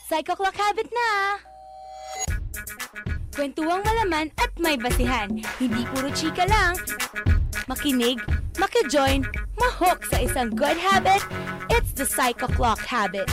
Psycho Clock Habit na! Kwentuang malaman at may basihan. Hindi puro chika lang. Makinig, maki-join, ma-hook sa isang good habit. It's the Psycho Clock Habit.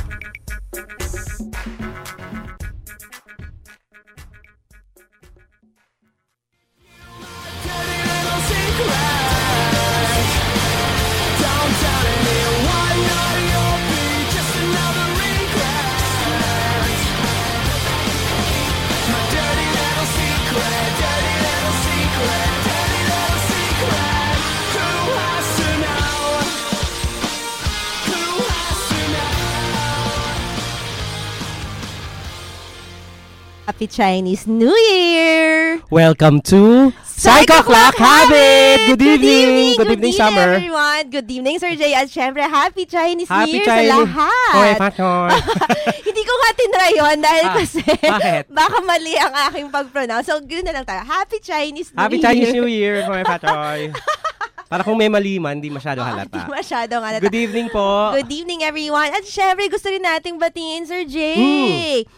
Happy Chinese New Year! Welcome to Psycho Clock Habit! Good evening! Good evening, Summer! Everyone! Good evening, Sir Jay! At syempre, Happy Chinese New Happy Year Chinese. sa lahat! Hoy, Patoy! Hindi ko nga tinry yun dahil kasi Bakit? baka mali ang aking pag-pronounce. So, ganoon na lang tayo. Happy Chinese New Happy Year! Chinese New Year! Hoy, Patoy! Para kung may mali man, hindi masyado Hindi halata. masyadong halata. Good evening po! Good evening, everyone! At syempre, gusto rin nating batiin, Sir Jay!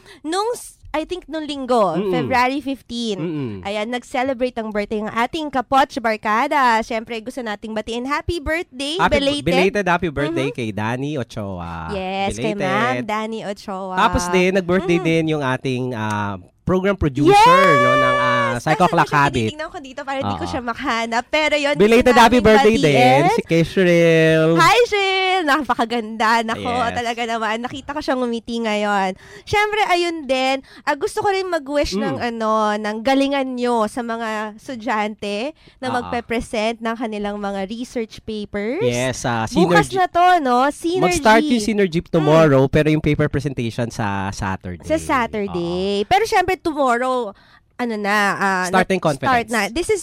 I think nung linggo, February 15, ayan, nag-celebrate ang birthday ng ating Kapoch Barkada. Siyempre, gusto nating batiin happy birthday, belated Happy birthday kay Danny Ochoa. Yes, kay Ma'am Danny Ochoa. Tapos din, nag-birthday din yung ating program producer no ng Psycho Clock Habit. Tingnan ko dito para hindi ko siya makahanap. Pero yun, belated happy birthday din si kay Cheryl. Hi, Cheryl! Napakaganda. Nako, Yes. Talaga naman. Nakita ko siyang ngumiti ngayon. Siyempre, ayun din. Gusto ko rin mag-wish ng galingan nyo sa mga estudyante na magpe-present ng kanilang mga research papers. Yes, Bukas Synergy. na to, no? Synergy. Mag-start yung Synergy tomorrow, pero yung paper presentation sa Saturday. Sa Saturday. Pero syempre, tomorrow, Starting conference. Start na. This is,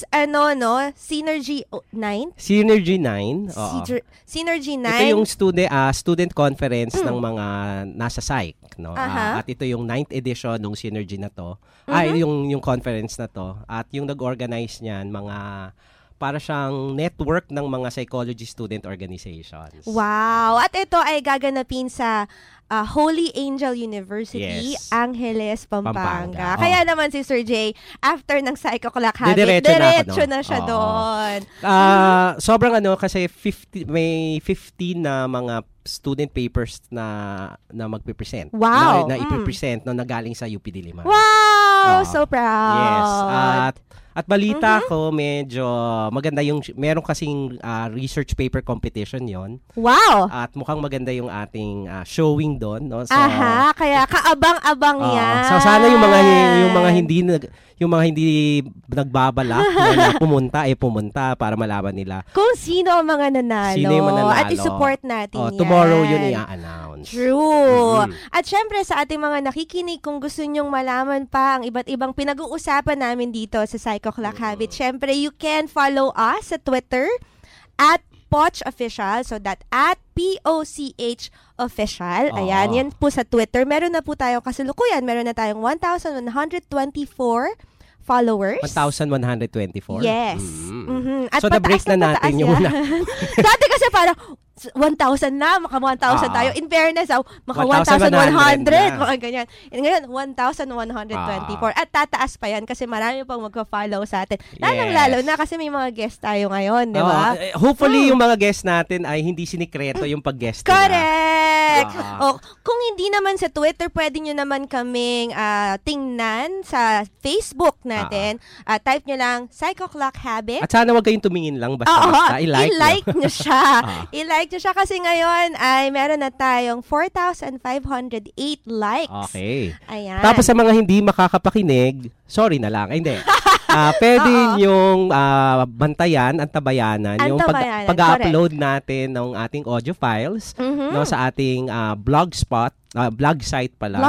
Synergy 9? Synergy 9. Oo. Synergy 9. Ito yung student conference ng mga nasa psych, no? At ito yung 9th edition ng Synergy na to. Yung conference na to. At yung nag-organize niyan, para siyang network ng mga psychology student organizations. Wow! At ito ay gaganapin sa Holy Angel University, Yes. Angeles, Pampanga. Pampanga. Kaya naman si Sir Jay, after ng Psycho Clock Habit, Diretso na siya doon. Sobrang kasi may 15 na mga student papers na magpipresent. Wow! Na ipipresent na galing sa UP Diliman. Wow! So proud! Yes. At balita ko, medyo maganda meron kasing research paper competition yon. Wow! At mukhang maganda yung ating showing doon, no? So, kaya kaabang-abang yan. So sana yung mga hindi nagbabalak na pumunta para malaman nila Kung sino ang mga nanalo. sino yung mananalo. At isupport natin yan. Tomorrow yun i-announce. True. At syempre sa ating mga nakikinig, kung gusto nyong malaman pa ang iba't ibang pinag-uusapan namin dito sa Psycho Clock Habit, syempre you can follow us sa Twitter at Poch Official. So that at POCH Official. Ayan, yan po sa Twitter. Meron na po tayong kasalukuyan. Meron na tayong 1,124 followers. 1,124? Yes. At So, na-break na natin yung una. Dati kasi parang 1,000 na, maka 1,000 tayo. In fairness, maka 1,100 1,100, na. mga ganyan. Ngayon, 1,124. At tataas pa yan kasi marami pang magpa-follow sa atin. Lalong-lalo na kasi may mga guest tayo ngayon, di ba? Hopefully, yung mga guest natin ay hindi sinikreto yung pag-guest nila. Correct! Kung hindi naman sa Twitter, pwede nyo naman kaming tingnan sa Facebook natin. Type nyo lang, Psycho Clock Habit. At sana wag kayong tumingin lang, basta i-like nyo siya. I-like nyo siya kasi ngayon ay meron na tayong 4,508 likes. Okay. Ayan. Tapos sa mga hindi makakapakinig, sorry na lang. Ay, hindi. Pwede yung bantayan, antabayanan, yung pag-upload natin ng ating audio files no, sa ating blog site pala,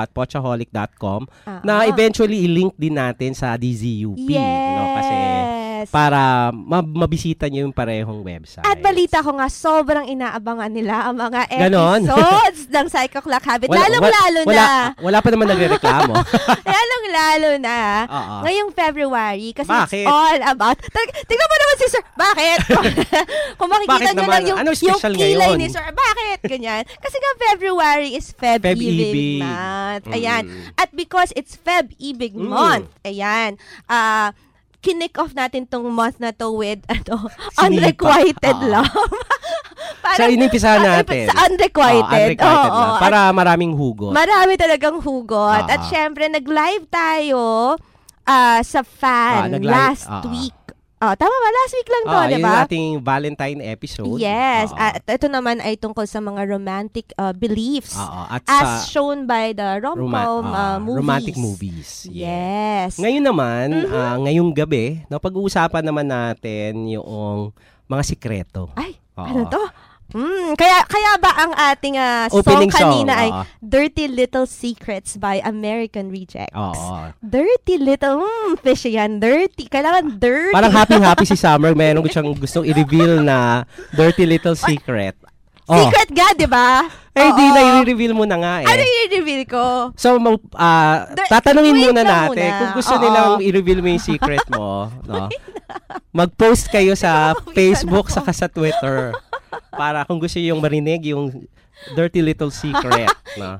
www.pochaholic.com na eventually i-link din natin sa DZUP. Yes. No, kasi para mabisita niyo yung parehong website. At balita ko nga, sobrang inaabangan nila ang mga episodes ng Psycho Clock Habit. Lalong-lalo na. Wala pa naman nagrereklamo. Lalong-lalo na. Ngayong February, kasi it's all about... Tingnan mo naman si Sir. Bakit? Kung makikita nyo lang yung kilay ni Sir. Bakit? Ganyan. Kasi nga February is Feb-Ibig month. Ayan. At because it's Feb-Ibig month, ayan, kinick off natin tong month na to with unrequited love. So, inimpisahan natin. Sa unrequited. Love. Para maraming hugot. Marami talagang hugot. At syempre, nag-live tayo sa fan last week. Tama ba? Last week lang to, di ba? Yung ating Valentine episode. Yes. At ito naman ay tungkol sa mga romantic beliefs as shown by the rom-com movies. Romantic movies. Yes. Ngayon naman, ngayong gabi, pag-uusapan naman natin yung mga sikreto. Ay, ano to? Kaya ba ang ating song kanina ay Dirty Little Secrets by American Rejects? Dirty Little, fishy yan. Dirty. Kailangan dirty. Parang happy si Summer. Meron siyang gustong i-reveal na Dirty Little Secret. Secret ga, di ba? Hindi na i-reveal mo na nga eh. Ano i-reveal ko? So, tatanungin muna natin kung gusto nilang i-reveal mo yung secret mo. No? Mag-post kayo sa Facebook saka sa Twitter. Para kung gusto yung marinig yung dirty little secret. No?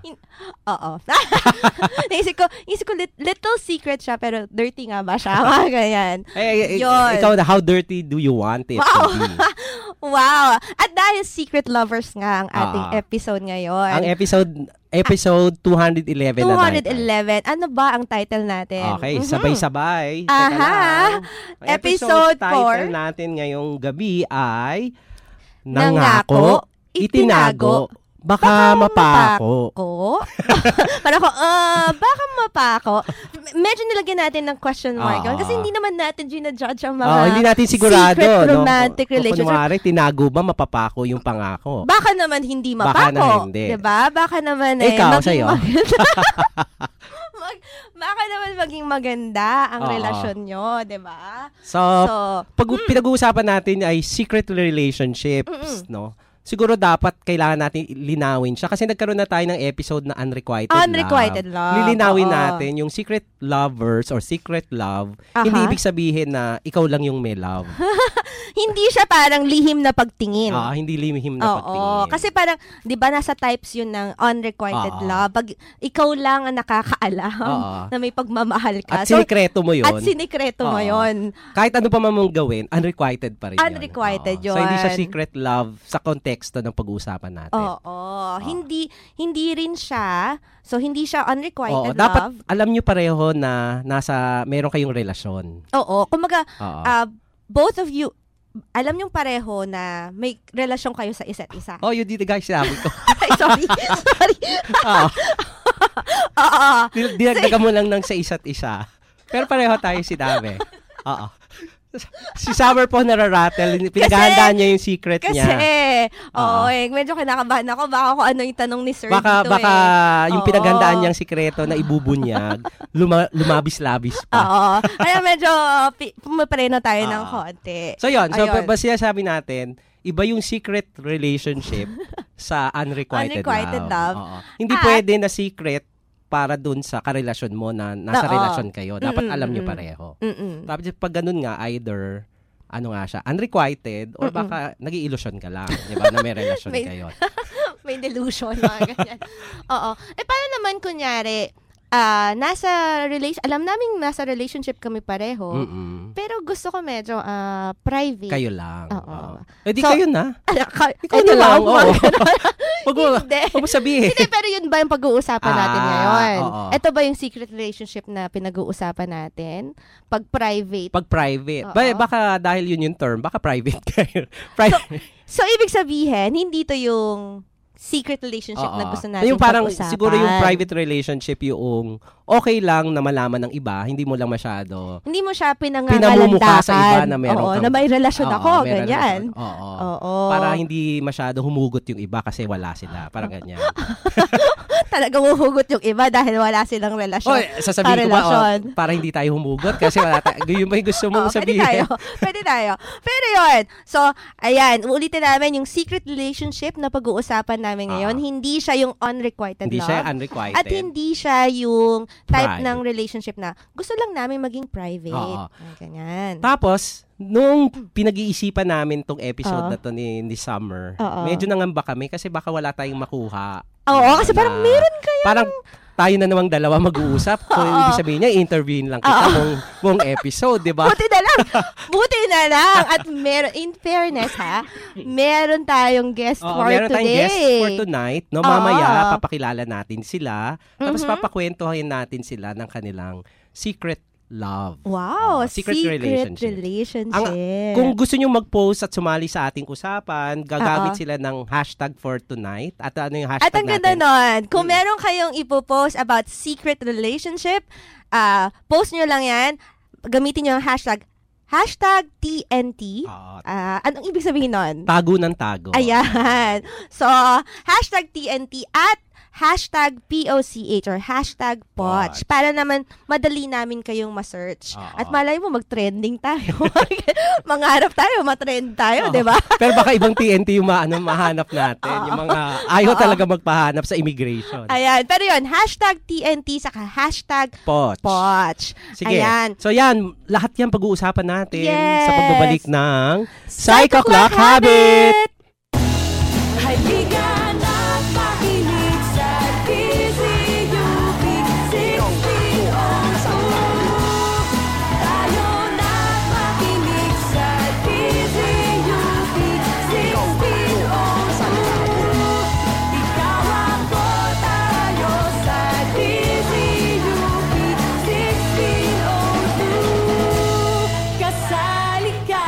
Naisip ko little secret siya pero dirty nga ba siya? Ganyan. Ikaw na, how dirty do you want it to be? Wow. At dahil secret lovers nga ang ating episode ngayon. Ang episode 211 na natin. 211. Ano ba ang title natin? Okay, sabay-sabay. Episode 4. Title natin ngayong gabi ay Nangako, Itinago, Baka mapako. Parang ko, baka mapako. Medyo nilagyan natin ng question mark. Kasi hindi naman natin ginajudge ang mga hindi natin sigurado, secret romantic relationship. Kung kunwari, tinago ba mapapako yung pangako? Baka naman hindi mapako. Baka na hindi. Diba? Baka naman ikaw, sa'yo. Baka naman maging maganda ang relasyon nyo, diba? So pag pinag-uusapan natin ay secret relationships, no? Siguro dapat kailangan natin linawin siya kasi nagkaroon na tayo ng episode na unrequited love. Lilinawin natin yung secret lovers or secret love. Hindi ibig sabihin na ikaw lang yung may love. Hindi siya parang lihim na pagtingin. Hindi lihim na pagtingin. Kasi parang, di ba nasa types yun ng unrequited love. Pag ikaw lang ang nakakaalam na may pagmamahal ka. At sinikreto mo yun. Kahit ano pa mong gawin, unrequited pa rin yun. Unrequited yun. So, hindi siya secret love sa konteksto ng pag-uusapan natin. Hindi rin siya. So, hindi siya unrequited love. Dapat alam nyo pareho na meron kayong relasyon. Kumbaga, both of you, alam nyo pareho na may relasyon kayo sa isa't isa. Yun dito guys, sinabi ko. Sorry. Dinagdagan mo lang ng sa isa't isa. Pero pareho tayo sinabi. Si Summer po nararattle. Pinaghahandaan niya yung secret niya. Medyo kinakabahan ako. Baka kung ano yung tanong ni Sir baka yung pinaghandaan niyang sikreto na ibubunyag, lumabis-labis pa. Kaya medyo pumapreno tayo ng konti. So yun. So basta sabi natin, iba yung secret relationship sa unrequited love. Hindi pwede na secret para dun sa karelasyon mo na nasa relasyon kayo. Dapat alam nyo pareho. Tapos pag ganun nga, either, unrequited, or baka nag-i-illusion ka lang, di ba, na may relasyon kayo. May delusion, mga ganyan. Paano naman, kunyari, alam namin nasa relationship kami pareho, pero gusto ko medyo private. Kayo lang. Di kayo na. Ikaw na lang. Huwag mo sabihin. Hindi, pero yun ba yung pag-uusapan natin ngayon? Ito ba yung secret relationship na pinag-uusapan natin? Pag private. Baka dahil yun yung term, baka private kayo. So, ibig sabihin, hindi to yung secret relationship na gusto natin yung parang pag-usapan. Siguro yung private relationship yung okay lang na malaman ng iba, hindi mo lang masyado. Hindi mo siya pinamumukha sa iba na meron na may relasyon ako, ganyan. Oo. Para hindi masyado humugot yung iba kasi wala sila. Parang ganyan. Talagang huhugot yung iba dahil wala silang relasyon. Sasabihin ko ba, para hindi tayo humugot kasi wala yung may gusto mong sabihin. Pwede tayo. Pero yun. So, ayan, ulitin namin yung secret relationship na pag-uusapan namin ngayon. Hindi siya yung unrequited love. Hindi siya unrequited. At hindi siya yung type ng relationship na gusto lang namin maging private. Ganyan. Tapos, nung pinag-iisipan namin tong episode na to ni Summer, medyo nangamba kami kasi baka wala tayong makuha. Oo, kasi parang meron kayong... Parang tayo na namang dalawa mag-uusap. Kung ibig sabihin niya, interviewin lang kita buong episode, di ba? Buti na lang. At in fairness meron tayong guest for meron today. Meron tayong guest for tonight. No, mamaya, papakilala natin sila. Tapos papakwentuhin natin sila ng kanilang secret love. Wow, secret relationship. Kung gusto nyo mag-post at sumali sa ating usapan, gagamit sila ng hashtag for tonight. At ano yung hashtag natin? At ang ganda nun, kung meron kayong ipopost about secret relationship, post nyo lang yan, gamitin nyo ang hashtag TNT. Anong ibig sabihin nun? Tago ng tago. Ayan. So, hashtag TNT at hashtag POCH or hashtag POCH para naman madali namin kayong ma-search. At malay mo, mag-trending tayo. Mangarap tayo, matrend tayo, di ba? Pero baka ibang TNT yung mahanap natin. Yung mga ayaw talaga magpahanap sa immigration. Ayan. Pero yun, hashtag TNT saka hashtag POCH. Sige. Ayan. So yan, lahat yan pag-uusapan natin sa pagbabalik ng Psycho Clock Habit! Halika na pakinig sa DZUP 1602. Tayo na makinig sa DZUP 1602. Ikaw ako, tayo sa DZUP 1602. Kasali ka.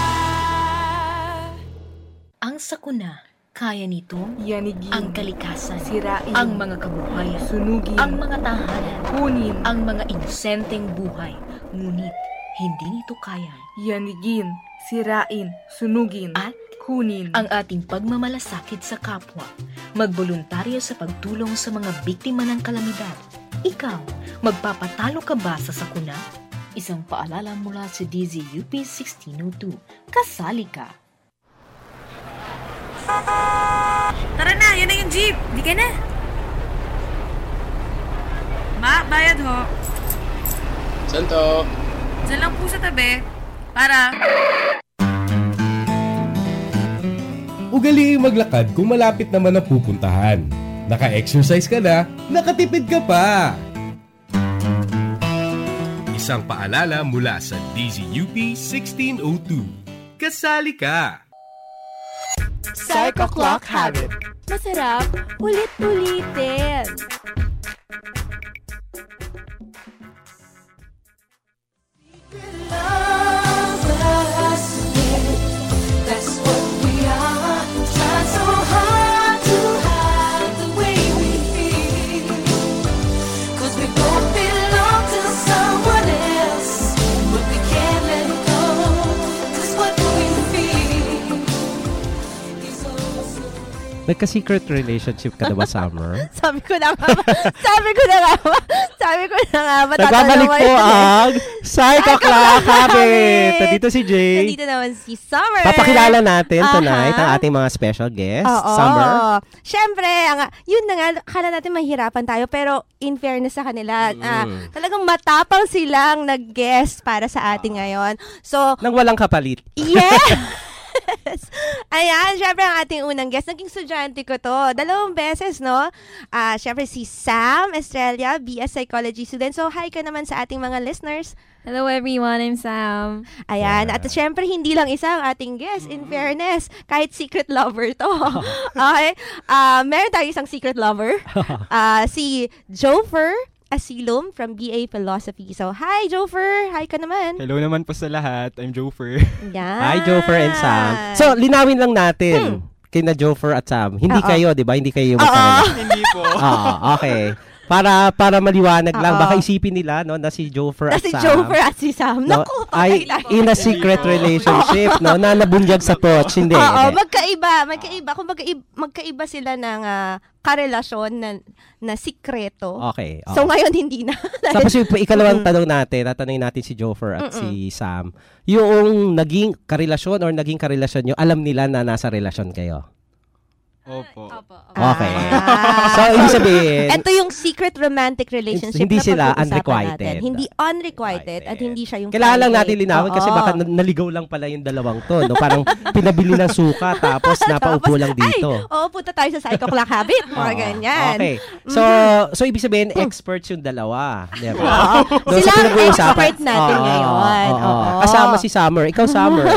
Ang sakuna, kaya nitong yanigin, ang kalikasan, sirain, ang mga kabuhayan, sunugin, ang mga tahanan, kunin, ang mga inosenteng buhay. Ngunit, hindi nito kaya yanigin, sirain, sunugin, at kunin ang ating pagmamalasakit sa kapwa. Magboluntaryo sa pagtulong sa mga biktima ng kalamidad. Ikaw, magpapatalo ka ba sa sakuna? Isang paalala mula sa DZUP 1602. Kasali ka! Tara na, yan na yung jeep. Di ka na. Ma, bayad ho. Saan to? Diyan lang po sa tabi. Para... Ugaliing maglakad kung malapit naman ang pupuntahan. Naka-exercise ka na, nakatipid ka pa! Isang paalala mula sa DZUP 1602. Kasali ka! Psycho Clock Habit. Masarap ulit-ulitin. Nagka-secret relationship ka na ba, Summer? Sabi ko na nga. Nagbabalik po ang Psycho Clock Habit. Nandito si Jay. Nandito naman si Summer. Papakilala natin tonight ang ating mga special guests. Summer. Siyempre, yun na nga, akala natin mahirapan tayo, pero in fairness sa kanila, talagang matapang silang nag-guest para sa atin ngayon. So, nang walang kapalit. Yeah! Ayan, syempre ang ating unang guest, naging estudyante ko to 2 beses, no? Syempre si Sam Estrella, BS Psychology student. So, hi ka naman sa ating mga listeners. Hello everyone, I'm Sam. Ayan, at syempre hindi lang isa ang ating guest, in fairness, kahit secret lover to. Okay? Meron tayo isang secret lover. Si Jofer Asilum from BA Philosophy. So, hi, Jofer! Hi ka naman! Hello naman po sa lahat. I'm Jofer. Yan. Hi, Jofer and Sam. So, linawin lang natin kina Jofer at Sam. Hindi kayo, di ba? Hindi kayo magkaroon. Hindi po. Okay. para maliwanag lang, baka isipin nila no na si Jofer at Sam. Si Jofer at si Sam. No, ay in a secret relationship no na nabunyag sa torch. Hindi. Magkaiba. Kung magkaiba sila ng karelasyon na sikreto. Okay. So ngayon hindi na. Tapos yung ikalawang tanong natin, tatanungin natin si Jofer at si Sam. Yung naging karelasyon or naging karelasyon nyo, alam nila na nasa relasyon kayo? Opo. Okay. So, ibig sabihin, ito yung secret romantic relationship hindi na sila pag-uusapan unrequited. natin. Hindi unrequited at hindi siya yung kailangan lang natin private. linawin kasi baka naligaw lang pala yung dalawang to. No? Parang pinabili ng suka tapos napaupo lang dito. Punta tayo sa Psycho Clock Habit. Mga ganyan. Okay. So ibig sabihin, experts yung dalawa. Diba? Sila ang expert natin ngayon. Kasama si Summer. Ikaw, Summer.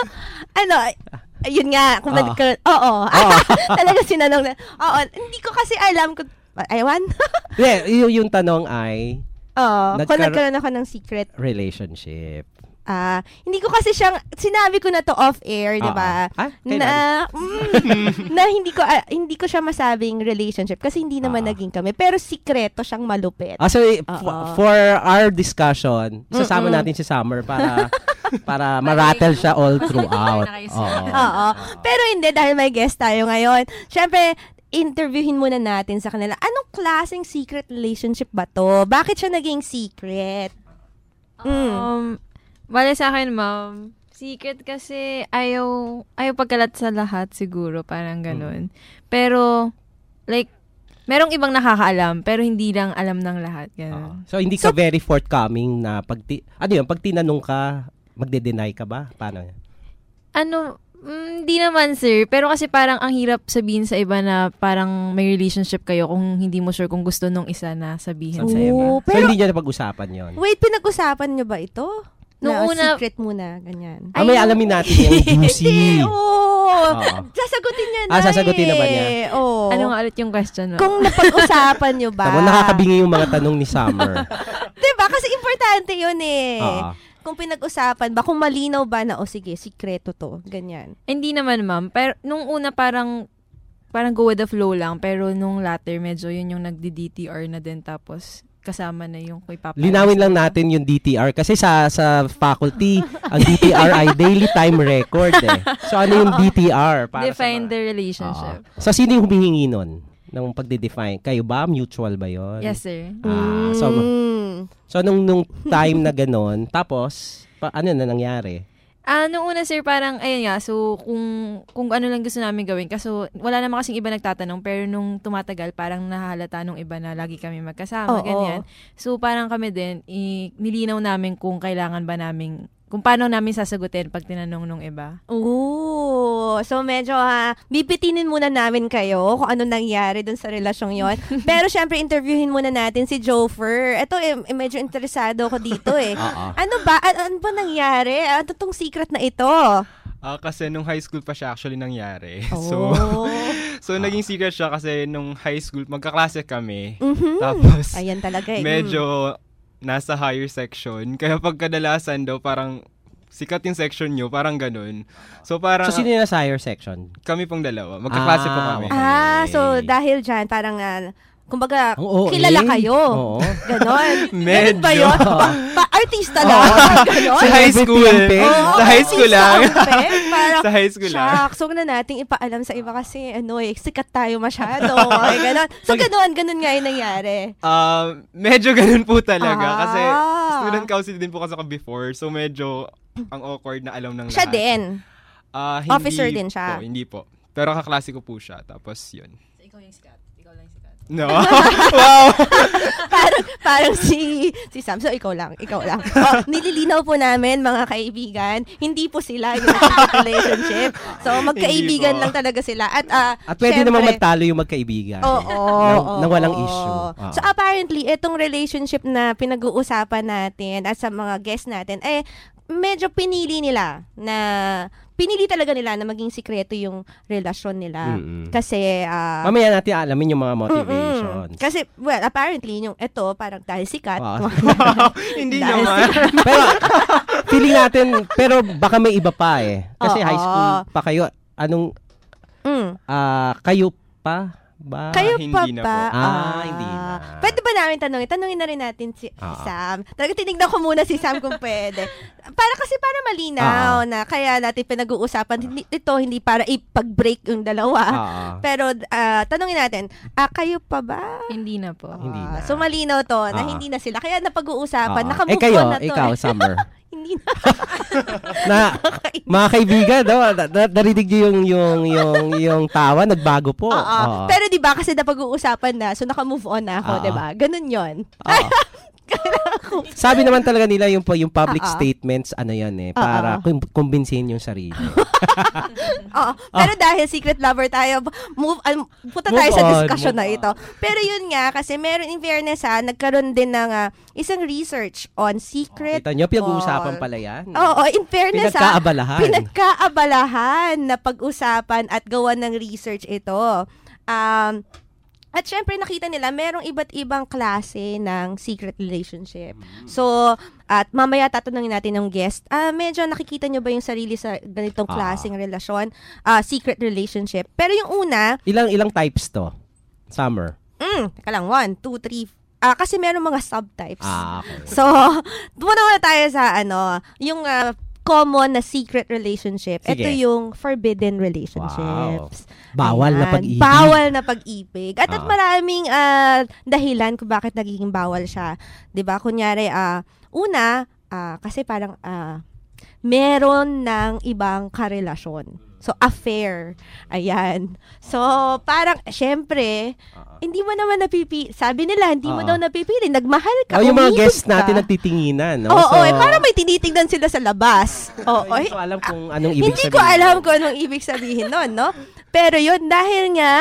Ayun nga, kung talaga sinanong na, hindi ko kasi alam kung, ewan. Yung tanong ay, kung nagkaroon ako ng secret relationship. Hindi ko kasi sinabi ko na to off-air, di ba? Na hindi ko siya masabing relationship kasi hindi naman naging kami. Pero sikreto siyang malupit. So, for our discussion, sasama natin si Summer para ma-rattle siya all throughout. Pero hindi, dahil may guest tayo ngayon. Siyempre, interviewin muna natin sa kanila. Anong klaseng secret relationship ba to? Bakit siya naging secret? Bale sa akin, ma'am, secret kasi ayaw pagkalat sa lahat siguro, parang ganun. Pero, like, merong ibang nakakaalam, pero hindi lang alam ng lahat. Ganun. So, hindi ka very forthcoming na pag tinanong ka, magde-deny ka ba? Paano yan? Hindi naman, sir. Pero kasi parang ang hirap sabihin sa iba na parang may relationship kayo kung hindi mo sure kung gusto nung isa na sabihin sa iba. So, hindi nyo napag-usapan yon. Wait, pinag-usapan nyo ba ito? Nung una, secret muna, ganyan. May alamin natin yung juicy. Sasagutin niya na sasagutin na ba niya? Ano nga ulit yung question? Kung napag-usapan nyo ba? Nakakabingi yung mga tanong ni Summer. Diba? Kasi importante yun Kung pinag-usapan ba, kung malinaw ba na, sige, sikreto to, ganyan. Hindi naman, ma'am. Pero nung una parang go with the flow lang. Pero nung latter, medyo yun yung nagdi-DTR na din. Tapos kasama na yung kay Papa. Linawin lang natin yung DTR kasi sa faculty, ang DTR ay daily time record So ano yung DTR? Define the relationship. So sino yung humihingi nun ng pagde-define? Kayo ba? Mutual ba yun? Yes, sir. So nung time na ganon, tapos ano na nangyari? Noong una, sir, parang, ayun nga, so, kung ano lang gusto namin gawin. Kaso, wala naman kasing iba nagtatanong, pero nung tumatagal, parang nahahalata nung iba na lagi kami magkasama, ganyan. So, parang kami din, nilinaw namin kung kailangan ba namin, kung paano namin sasagutin pag tinanong nung iba. So medyo bibitinin muna namin kayo kung ano nangyari dun sa relasyong yon. Pero syempre interviewin muna natin si Jofer. Ito medyo interesado ako dito Ano ba nangyari? Ano tong secret na ito? Kasi nung high school pa siya actually nangyari. So naging secret siya kasi nung high school magkaklase kami. Tapos ayan talaga medyo nasa higher section. Kaya pagkadalasan daw parang sikat yung section nyo, parang ganun. So sino yung nasa higher section? Kami pong dalawa. Magkaklase po kami. So dahil dyan, parang kumbaga, kilala kayo. Ganon. Medyo. Ba yun? Artista lang. Sa high school. Sa high school lang. Sa high school lang. Shucks, huwag na nating ipaalam sa iba kasi sikat tayo masyado. Ganon. So ganun nga yung nangyari. Medyo ganun po talaga. Kasi student council din po kasi ako before. So medyo ang awkward na alam ng lahat. Siya din? Officer din siya? Hindi po. Pero kaklase ko po siya. Tapos yun. So ikaw yung sikat? No. Wow. parang si Sam. So, ikaw lang. Nililinaw po namin, mga kaibigan, hindi po sila yung relationship. So, magkaibigan lang talaga sila. At pwede namang magtalo yung magkaibigan. Nang walang issue. So, apparently, itong relationship na pinag-uusapan natin at sa mga guests natin, medyo pinili talaga nila na maging sikreto yung relasyon nila. Kasi mamaya natin alamin yung mga motivations. Kasi apparently yung ito parang dahil sikat. Hindi naman. Pero feeling natin, pero baka may iba pa Kasi high school pa kayo. Anong kayo pa ba? Kayo pa Hindi na ba? po. Hindi na. Pwede ba namin tanongin? Tanongin na rin natin si Sam. Talaga tinignan ko muna si Sam kung pwede. Para malinaw na kaya natin pinag-uusapan. Hindi para ipag-break yung dalawa. Pero tanongin natin, kayo pa ba? Hindi na po. Hindi na. So malinaw to na hindi na sila. Kaya napag-uusapan, nakamove kayo, on na to. Ikaw, Summer. Hindi na. Mga kaibigan, narinig niyo yung tawa, nagbago po. Pero 'di ba kasi napag-uusapan na, so naka-move on na ako, 'di ba? Ganun 'yon. Sabi naman talaga nila yung public statements, para kumbinsihin yung sarili. Pero dahil secret lover tayo, punta tayo sa discussion na ito. Pero yun nga, kasi meron in fairness nagkaroon din ng isang research on secret. Kita nyo, pinag-uusapan pala yan. Oo, in fairness pinagkaabalahan na pag-usapan at gawa ng research ito. At syempre nakita nila merong iba't ibang klase ng secret relationship. So, at mamaya tatanungin natin ng guest, medyo nakikita nyo ba yung sarili sa ganitong klaseng relasyon, secret relationship? Pero yung una, ilang types to? Summer. Teka lang, 1, 2, 3. Kasi merong mga subtypes. Okay. So, muna tayo sa yung common na secret relationship. Sige. Ito yung forbidden relationships. Wow. Bawal na pag-ibig. Bawal na pag-ibig. At maraming dahilan kung bakit nagiging bawal siya. 'Di ba? Kunyari, una, kasi parang meron ng ibang karelasyon. So, affair. Ayan. So, parang, syempre, hindi mo naman sabi nila, hindi mo daw napipili. Nagmahal ka, yung mga guests ka. natin nagtitinginan. No? Parang may tinitingnan sila sa labas. Hindi ko alam kung anong ibig sabihin. Hindi ko alam kung anong ibig sabihin nun, no? Pero yun, dahil nga,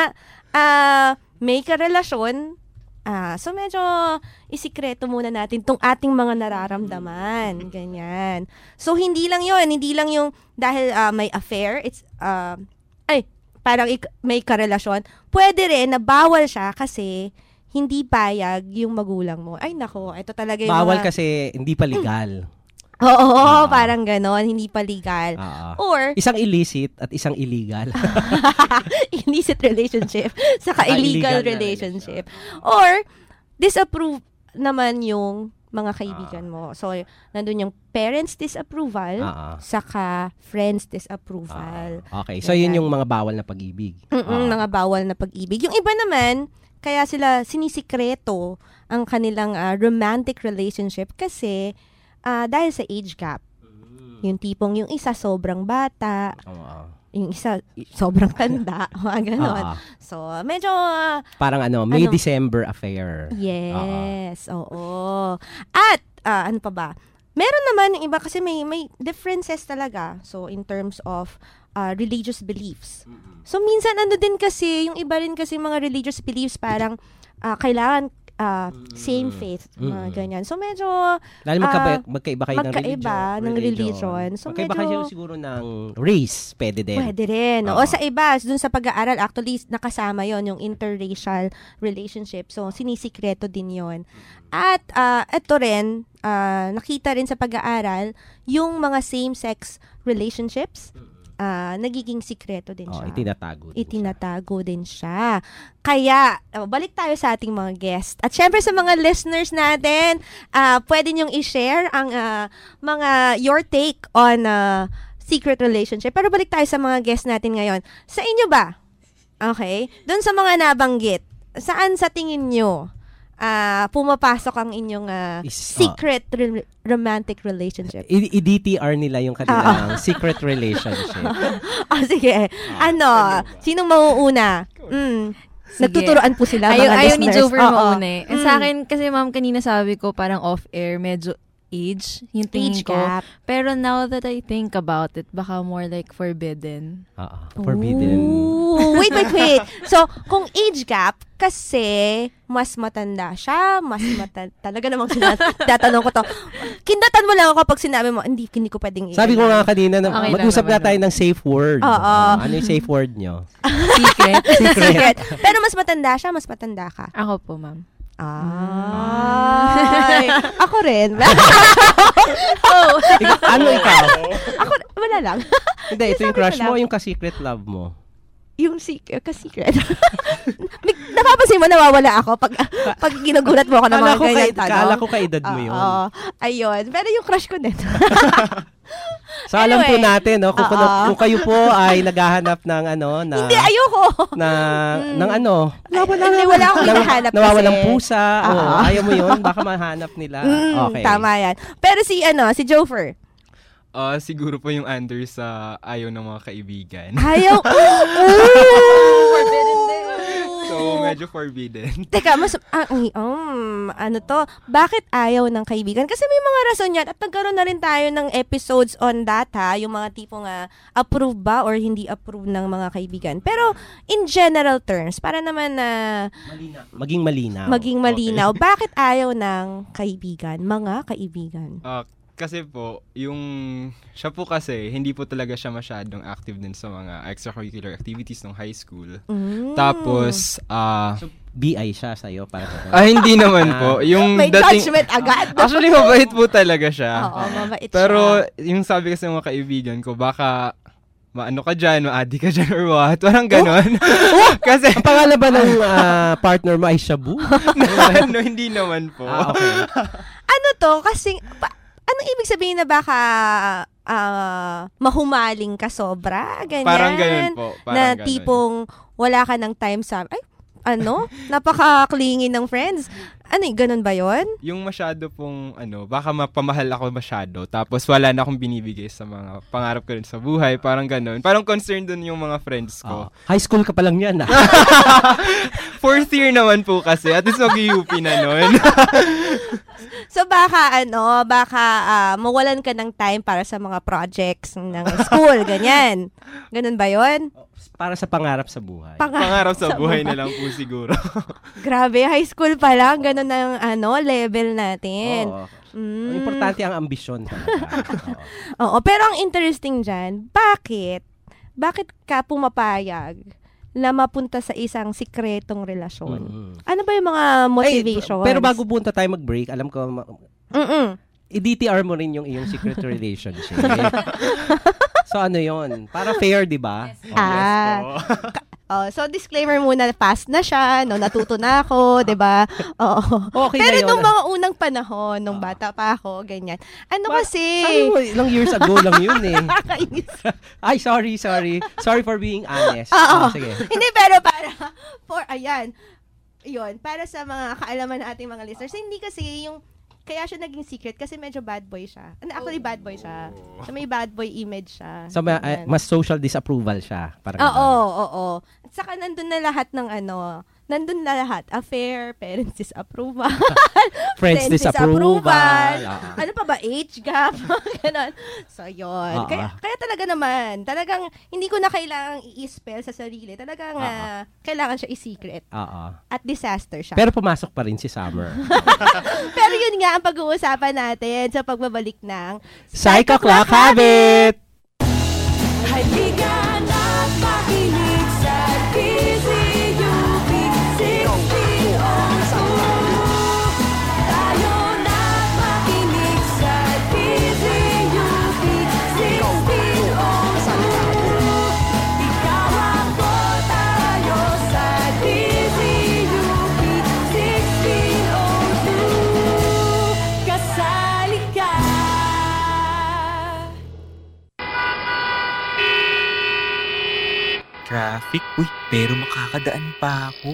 may karelasyon, so medyo isikreto muna natin tong ating mga nararamdaman. Ganyan. So, hindi lang yung dahil may affair, it's, parang may karelasyon, pwede rin na bawal siya kasi hindi payag yung magulang mo. Ay, nako, ito talaga yung bawal kasi hindi pa legal. Oo, parang ganon, hindi pa legal. Or, isang illicit at isang illegal. illicit relationship, saka illegal relationship. Or, disapprove naman yung mga kaibigan mo. So, nandun yung parents' disapproval, saka friends' disapproval. Okay, so yun yung mga bawal na pag-ibig. Mga bawal na pag-ibig. Yung iba naman, kaya sila sinisikreto ang kanilang romantic relationship kasi dahil sa age gap. Yung tipong yung isa sobrang bata, yung isa sobrang tanda, mga ganon. So, medyo parang May December affair. Yes, oo. At ano pa ba? Meron naman yung iba kasi may differences talaga. So, in terms of religious beliefs. So, minsan din kasi, yung iba rin kasi mga religious beliefs parang kailangan same faith, mga ganyan. So, medyo dahil magkaiba kayo ng religion. So, magkaiba medyo, kayo siguro ng race, pwede din. Pwede rin. O sa iba, dun sa pag-aaral, actually, nakasama yon yung interracial relationship. So, sinisikreto din yon. At ito rin, nakita rin sa pag-aaral, yung mga same-sex relationships, nagiging sikreto din siya. Itinatago din siya. Kaya, balik tayo sa ating mga guest. At syempre sa mga listeners natin, pwede niyong i-share ang your take on secret relationship. Pero balik tayo sa mga guest natin ngayon. Sa inyo ba? Okay? Doon sa mga nabanggit, saan sa tingin niyo pumapasok ang inyong secret romantic relationship? I-DTR nila yung kanilang secret relationship. Sige. Sinong mauuna? Nagtuturoan po sila, mga listeners. Ayaw ni Jover mauna eh. Sa akin, kasi ma'am, kanina sabi ko, parang off-air, medyo age, yung tingin ko. Pero now that I think about it, baka more like forbidden. Forbidden. Ooh, wait. So, kung age gap, kasi mas matanda siya, talaga namang tatanong ko to. Kindatan mo lang ako kapag sinabi mo, hindi ko pwedeng sabi ko nga kanina, mag-usap na tayo ng safe word. Ano yung safe word nyo? Secret. Pero mas matanda siya, mas matanda ka. Ako po, ma'am. Ako rin. Ano ikaw? Ako, wala lang. Hindi, ito yung crush mo o yung ka-secret love mo? Yung secret. Napapansin mo, nawawala ako pag ginugulat mo ako ng mga ganyan tanong. Kala ko kaedad mo yun. Ayun. Pero yung crush ko din. So alam po natin, no, kung kayo po ay naghahanap ng hindi, ayoko. Wala akong hinahanap kasi. Nawawalang pusa. Ayaw mo yun, baka mahanap nila. Okay. Tama yan. Pero si Jofer. Siguro po yung under sa ayaw ng mga kaibigan. Ayaw? Forbidden din. So, medyo forbidden. Teka, bakit ayaw ng kaibigan? Kasi may mga rason yan. At nagkaroon na rin tayo ng episodes on that, yung mga tipong approve ba or hindi approve ng mga kaibigan. Pero, in general terms, para naman na maging malinaw. Okay. Bakit ayaw ng kaibigan? Mga kaibigan? Kasi po, siya po kasi, hindi po talaga siya masyadong active din sa mga extracurricular activities ng high school. Tapos, so, BI siya sa'yo para hindi naman po. May judgment agad. Actually, mabait po talaga siya. Oo, mabait siya. Pero, yung sabi kasi ng mga kaibigan ko, baka maano ka dyan, maadi ka dyan or what? Parang ganon. Kasi, ang pangalan ba ng partner mo ay Shabu? Hindi naman po. Okay. Kasi, anong ibig sabihin na baka mahumaling ka sobra? Ganyan. Parang ganun po. Na tipong wala ka ng time sa... napaka-clingy ng friends. Ganun ba yon? Yung masyado pong, baka mapamahal ako masyado, tapos wala na akong binibigay sa mga pangarap ko rin sa buhay, parang ganun. Parang concerned dun yung mga friends ko. High school ka pa lang yan, Fourth year naman po kasi, at least mag-UP na nun. So baka mawalan ka ng time para sa mga projects ng school, ganyan. Ganun ba yon? Para sa pangarap sa buhay. Pangarap sa buhay na lang po siguro. Grabe, high school pa lang, ganun ang level natin. Importante ang ambisyon. Oo, pero ang interesting dyan, bakit ka pumapayag na mapunta sa isang sikretong relasyon? Ano ba yung mga motivations? Pero bago punta tayo mag-break, alam ko, i-DTR mo rin yung iyong secret relationship. So, yon? Para fair, di ba? Yes. So, disclaimer muna, past na siya, natuto na ako, di ba? Okay. Pero nung mga unang panahon, nung bata pa ako, ganyan. Kasi... Sabi mo, ilang years ago lang yun eh. Ay, sorry. Sorry for being honest. Sige. Hindi, pero para sa mga kaalaman nating mga listeners, hindi kasi yung kaya siya naging secret kasi medyo bad boy siya. Actually, bad boy siya. So, may bad boy image siya. So, mas social disapproval siya. Oo. At saka nandun na lahat ng affair, parents disapproval, friends disapproval. Ano pa ba? Age gap. Ganon. So, yun. Kaya talaga naman, talagang hindi ko na kailangang i-spell sa sarili. Talagang kailangan siya i-secret. At disaster siya. Pero pumasok pa rin si Summer. Pero yun nga ang pag-uusapan natin sa pagbabalik ng Psycho Clock Habit! Halika na't makinig sa DZUP 1602. Tayo na't makinig sa DZUP 1602. Ikaw ako, tayo sa DZUP 1602. Kasali ka. Traffic? Uy, pero makakadaan pa ako.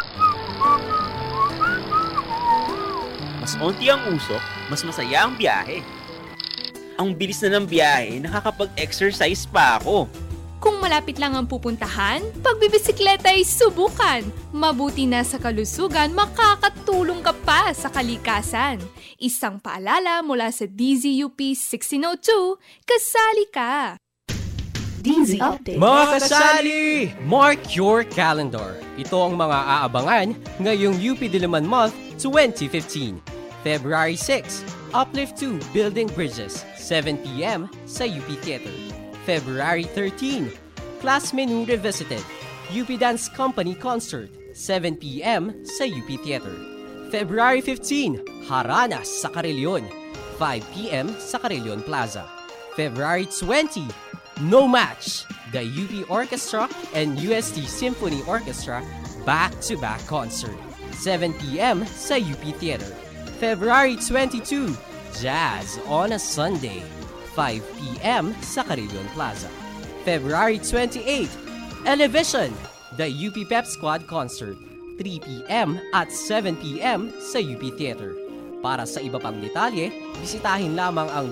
Mas onti ang usok, mas masaya ang biyahe. Ang bilis na ng biyahe, nakakapag-exercise pa ako. Kung malapit lang ang pupuntahan, pagbibisikleta ay subukan. Mabuti na sa kalusugan, makakatulong ka pa sa kalikasan. Isang paalala mula sa DZUP 1602, kasali ka! DZ Update. Mga kasali! Mark your calendar. Ito ang mga aabangan ngayong UP Diliman Month 2015. February 6, Uplift 2 Building Bridges, 7 p.m. sa UP Theater. February 13, Class Menu Revisited, UP Dance Company Concert, 7 p.m. sa UP Theater. February 15, Haranas sa Carillon, 5 p.m. sa Carillon Plaza. February 20, No Match, the UP Orchestra and UST Symphony Orchestra back-to-back concert. 7 p.m. sa UP Theater. February 22, Jazz on a Sunday. 5 p.m. sa Caribbean Plaza. February 28, Elevision, the UP Pep Squad Concert. 3 p.m. at 7 p.m. sa UP Theater. Para sa iba pang detalye, bisitahin lamang ang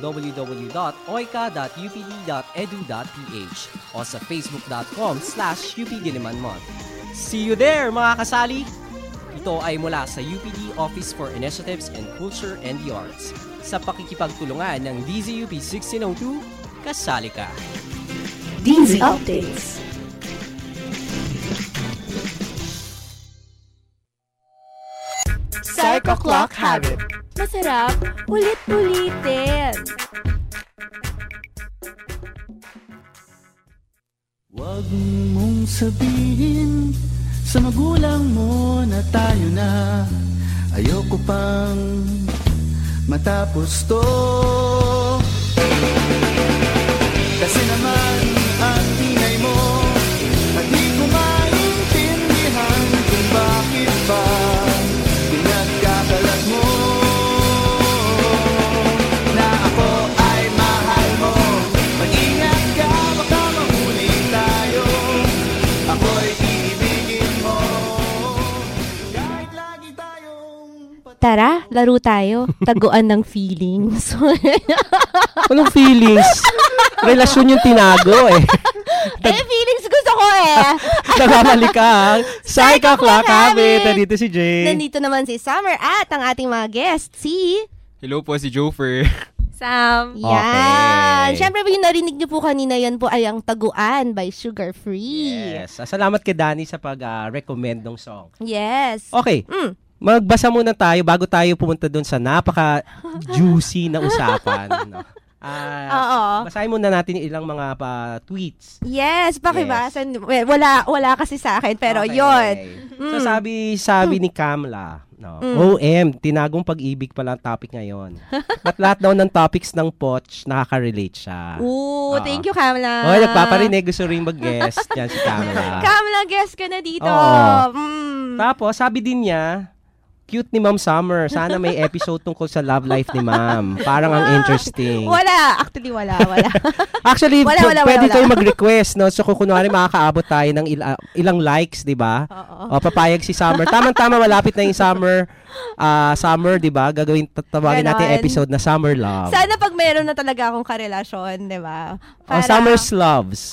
www.oika.upd.edu.ph o sa facebook.com/UPDilimanMont. See you there, mga kasali! Ito ay mula sa UPD Office for Initiatives and Culture and the Arts. Sa pakikipagtulungan ng DZUP 1602, kasali ka! DZ Updates. Psycho Clock Habit. Masarap ulit-ulitin. Huwag mong sabihin sa magulang mo na tayo na. Ayoko pang matapos to. Kasi naman ang ingay mo at di ko maintindihan kung bakit ba pinagkakalat mo na ako ay mahal mo. Mag-ingat ka, baka mahuli tayo. Ako'y iibigin mo kahit lagi tayong Tara, laro tayo. Taguan ng feelings. Anong feelings? Relasyon yung tinago eh. Feelings gusto ko eh. Nakamali ka. Psycho Clock Habit. Nandito si Jay. Nandito naman si Summer at ang ating mga guest, si... Hello po, si Jofer. Sam. Yan. Siyempre, yung narinig niyo po kanina, yan po ay ang Taguan by Sugar Free. Yes. Salamat kay Danny sa pag-recommend ng song. Yes. Okay. Magbasa muna tayo bago tayo pumunta doon sa napaka-juicy na usapan. No? Basahin muna natin ilang mga tweets. Yes, pakibasa. Yes. Wala kasi sa akin, pero okay. Yon. So sabi ni Kamla, no, OM, tinagong pag-ibig pala ang topic ngayon. At lahat daw ng topics ng Poch, nakaka-relate siya. Ooh, thank you, Kamla. Nagpaparinig, gusto rin mag-guest. Yan si Kamla. Kamla, guest ka na dito. Tapos, sabi din niya, cute ni Ma'am Summer. Sana may episode tungkol sa love life ni Ma'am. Parang ang interesting. Wala. Actually, wala. Actually, pwede kayo mag-request, no? So, kung kunwari makakaabot tayo ng ilang likes, di ba? O, papayag si Summer. Tamang-tama, malapit na yung Summer, di ba? Tawagin natin episode na Summer Love. Sana pag meron na talaga akong karelasyon, di ba? Summer's Loves.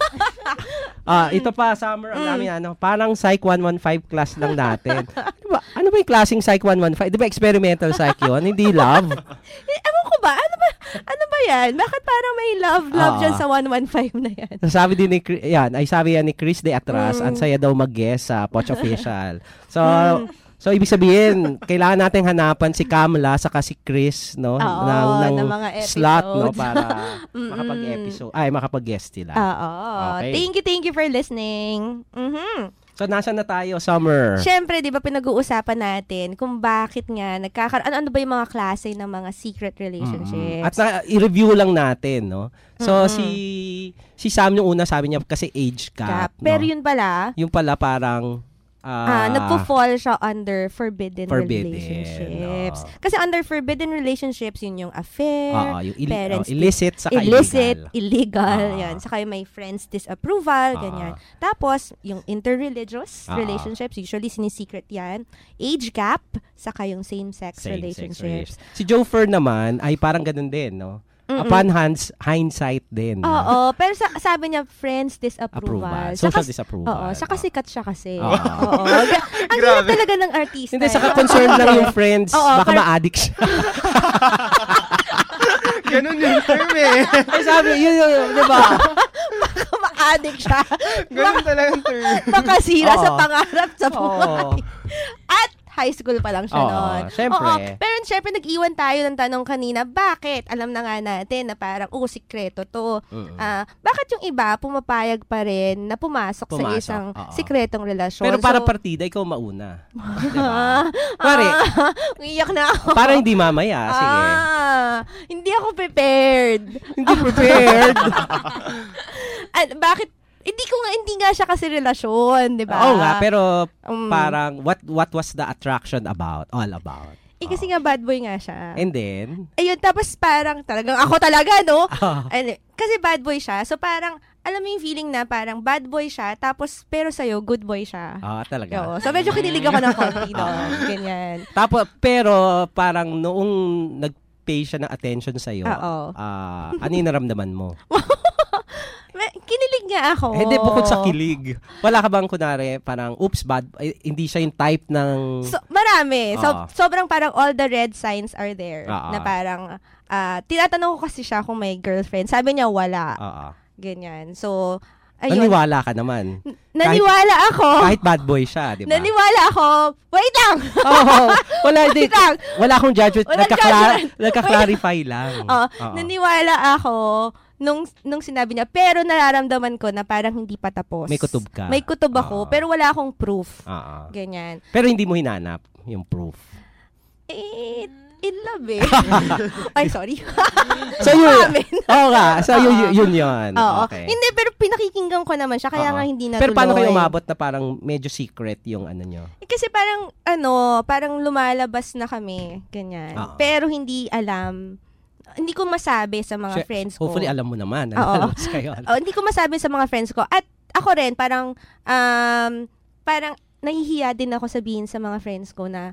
Ito pa, Summer, ang namin, parang Psych 115 class lang natin. Diba? Ano ba yung klaseng Psych 115? Di ba experimental psych yun? Hindi love? Ewan ko ba? Ano ba yan? Bakit parang may love dyan sa 115 na yan? Sabi din sabi yan ni Chris de Atras, ang saya daw mag-guest sa Poch Official. So, ibig sabihin, kailangan natin hanapan si Kamla saka si Chris, no? ng mga slot, no? Para makapag-guest sila. Okay. Thank you for listening. So, nasa na tayo, Summer? Siyempre, di ba, pinag-uusapan natin kung bakit nga nagkakaroon, ano ba yung mga klase ng mga secret relationships. At i-review lang natin, no? So, si Sam yung una, sabi niya, kasi age gap. Pero no? Yun pala parang nagpo-fall siya under forbidden relationships. Kasi under forbidden relationships, yun yung affair, yung parents, illicit, saka illegal, yan. Saka yung may friends disapproval, ganyan. Tapos, yung interreligious relationships, usually sinisecret yan. Age gap, saka yung same-sex relationships. Si Jofer naman, ay parang ganun din, no? Upon hindsight din. Oo, pero sabi niya friends disapproval. Social disapproval. Oo, saka sikat siya kasi. Oo. Ang hirap talaga ng artista. Hindi, saka concerned lang yung friends. Baka ma-addict siya. Ganun yung term eh. Ay, sabi, yun, di ba? Baka ma-addict siya. Ganun talagang term. Baka sira sa pangarap sa buhay. At high school pa lang siya noon. Syempre. Pero syempre nag-iwan tayo ng tanong kanina, bakit? Alam na nga natin na parang, sikreto to. Bakit yung iba pumapayag pa rin na pumasok sa isang sikretong relasyon? Pero para partida, ikaw mauna. Diba? Pare, iyak na ako. Para hindi mamaya. Sige. Hindi ako prepared. Hindi prepared. Bakit? Hindi nga siya kasi relasyon, di ba? Oo nga, pero parang what was the attraction all about? Kasi nga bad boy nga siya. And then? Ayun, tapos parang talagang ako talaga, no? Kasi bad boy siya, so parang, alam mo yung feeling na parang bad boy siya, tapos pero sa'yo, good boy siya. Talaga. So medyo kinilig ako ng konti, no? Ganyan. Tapos, pero parang noong nag-pay siya ng attention sa'yo, ano yung naramdaman mo? Kinilig nga ako. Hindi, bukod sa kilig. Wala ka bang kunwari, parang, hindi siya yung type ng... Marami. Sobrang parang all the red signs are there. Na parang, tinatanong ko kasi siya kung may girlfriend. Sabi niya, wala. Ganyan. So, ayun. Naniwala ka naman. Naniwala ako. Kahit bad boy siya, di ba? Naniwala ako. Wait lang! Wala akong judgment. Nagka-clarify lang. Naniwala ako nung sinabi niya, pero nararamdaman ko na parang hindi pa tapos. May kutob ka. May kutob ako, pero wala akong proof. Ganyan. Pero hindi mo hinanap yung proof. In love Ay, sorry. So yun. Okay. Hindi, pero pinakikinggan ko naman siya, kaya nga hindi natuloy. Pero paano kayo umabot na parang medyo secret yung ano nyo? Kasi parang lumalabas na kami, ganyan. Pero hindi alam. Hindi ko masabi sa mga friends ko. Hopefully alam mo naman. Lalabas kayo. Hindi ko masabi sa mga friends ko. At ako rin, parang nahihiya din ako sabihin sa mga friends ko na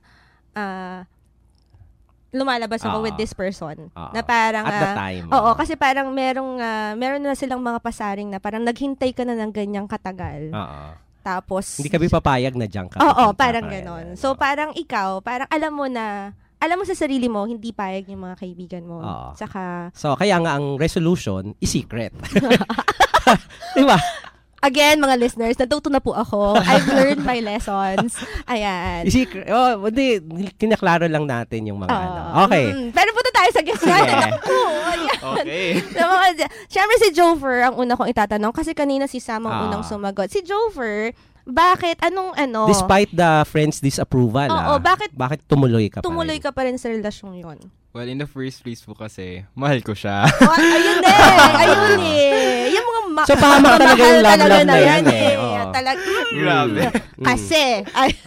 lumalabas ako with this person. Na parang at the time. Kasi parang meron na silang mga pasaring na parang naghintay ka na ng ganyang katagal. Tapos hindi ka papayag na diyan ka. Parang ganon. So parang ikaw, parang alam mo sa sarili mo, hindi payag yung mga kaibigan mo. Saka so kaya nga ang resolution is secret. Di ba? Again, mga listeners, natuto na po ako. I've learned my lessons. Ayan. Hindi, kinaklaro lang natin yung mga Okay. Pero punta tayo sa guest natin. Okay. Siyempre si Jover ang una kong itatanong kasi kanina si Sam ang unang sumagot. Si Jover, bakit? Anong Despite the friend's disapproval, bakit tumuloy ka pa rin? Tumuloy ka pa rin sa relasyong yun? Well, in the first place po kasi, mahal ko siya. Ayun Yung mga so, pahamak talaga yung love na yan Grabe. Kasi.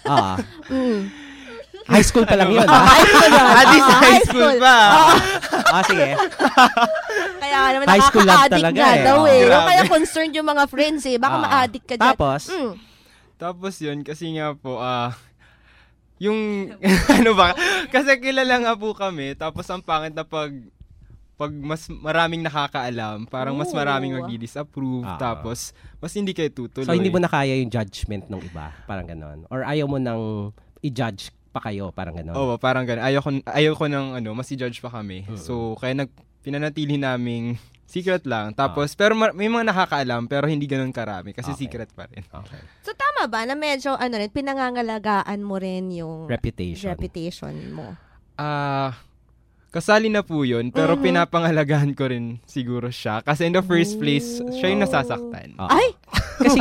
High school pa lang yun. At least high school pa. Sige. Kaya naman high school love nakaka-addict talaga nga daw Kaya concerned yung mga friends Baka ma-addict ka dyan. Tapos yun, kasi nga po, yung, kasi kilala nga po kami, tapos ang pangit na pag mas maraming nakakaalam, parang mas maraming mag-disapprove, tapos mas hindi kayo tutuloy. So, hindi mo na kaya yung judgment ng iba, parang ganon? Or ayaw mo nang i-judge pa kayo, parang ganon? Oo, parang ganon. Ayaw ko nang, mas i-judge pa kami. So, kaya pinanatili naming secret lang. Tapos, pero may mga nakakaalam, pero hindi ganun karami. Kasi secret pa rin. Okay. So, tama ba na medyo, pinangangalagaan mo rin yung reputation mo? Kasali na po yun, pero pinapangalagaan ko rin siguro siya. Kasi in the first place, siya yung nasasaktan. Ay! Kasi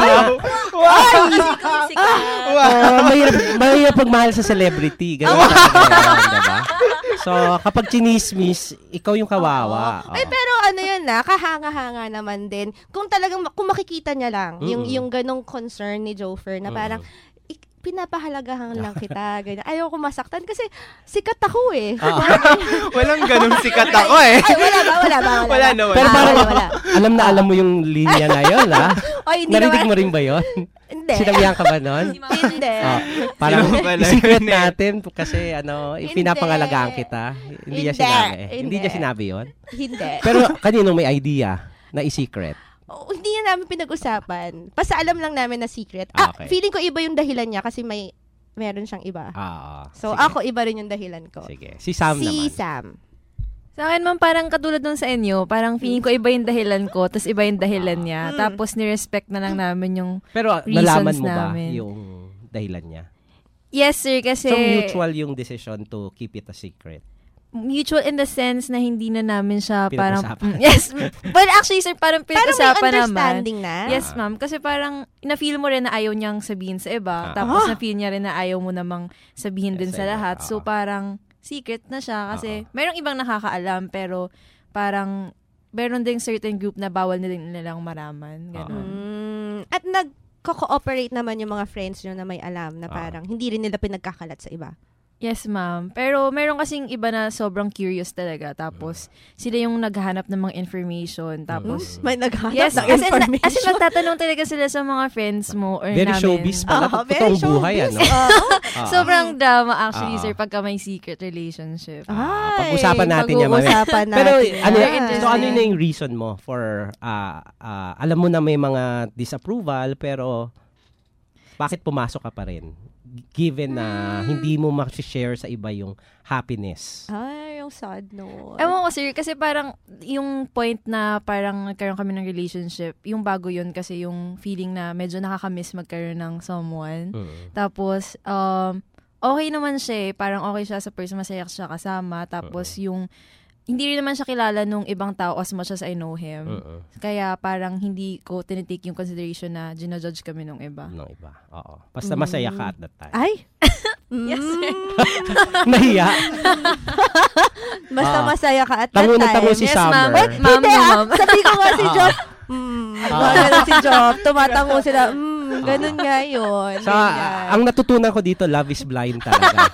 mahirap pagmahal sa celebrity. Ganun diba? So, kapag chinismis, ikaw yung kawawa. Pero kahanga-hanga naman din. Kung makikita niya lang, yung ganong concern ni Jofer na parang, pinapahalagahan lang kita. Ganyan. Ayaw ko masaktan kasi sikat ako Walang ganong sikat ako Ay, wala ba? Wala naman. Pero parang alam mo yung linya na yun, Narinig mo rin ba yun? Hindi. Sinabihan ka ba nun? Hindi. Parang secret natin kasi pinapangalagaan kita. Hindi niya sinabi yun? Hindi. Pero kanino may idea na i-secret? Hindi na namin pinag-usapan. Pasaalam lang namin na secret. Okay. Feeling ko iba yung dahilan niya kasi meron siyang iba. So, sige. Ako iba rin yung dahilan ko. Sige. Si Sam naman. Sam. Sa akin man, parang katulad nun sa inyo, parang feeling ko iba yung dahilan ko, tapos iba yung dahilan niya. Tapos nirespect na lang namin yung pero reasons nalaman mo namin. ba yung dahilan niya? Yes, sir, kasi... So, mutual yung decision to keep it a secret. Mutual in the sense na hindi na namin siya parang... Yes. Well, actually, sir, parang pinag-usapan naman. Parang may understanding na. Yes, ma'am. Kasi parang na-feel mo rin na ayaw niyang sabihin sa iba. Tapos na-feel niya rin na ayaw mo namang sabihin din sa lahat. So, parang secret na siya. Kasi merong ibang nakakaalam, pero parang meron ding certain group na bawal nilang maraman. Ganun. At nag-cooperate naman yung mga friends nyo na may alam na parang hindi rin nila pinagkakalat sa iba. Yes, ma'am. Pero meron kasing iba na sobrang curious talaga. Tapos, sila yung naghahanap ng mga information. Tapos, may naghahanap ng information? As in, nagtatanong talaga sila sa mga friends mo or very namin. Showbiz pala. Totoong buhay, ano? Sobrang drama actually, sir, pagka may secret relationship. Pag-usapan natin yan. Pero, ano yung reason mo for, alam mo na may mga disapproval, pero bakit pumasok ka pa rin? Given na hindi mo ma-share sa iba yung happiness. Yung sad note. Ewan ko, sir, kasi parang yung point na parang nagkaroon kami ng relationship, yung bago yun kasi yung feeling na medyo nakakamiss magkaroon ng someone. Tapos, okay naman siya parang okay siya sa person, masaya siya kasama. Tapos yung hindi rin naman siya kilala nung ibang tao as much as I know him. Kaya parang hindi ko tinitake yung consideration na ginajudge kami nung iba. Oo. Basta masaya ka at that time. Ay? Yes, sir. Nahiya. Basta masaya ka at that time. Tango si Summer. Ma'am. Sabi ko nga si Job. Ganun si Job. Tumatango sila. Ganun nga yun. So, ang natutunan ko dito, love is blind talaga.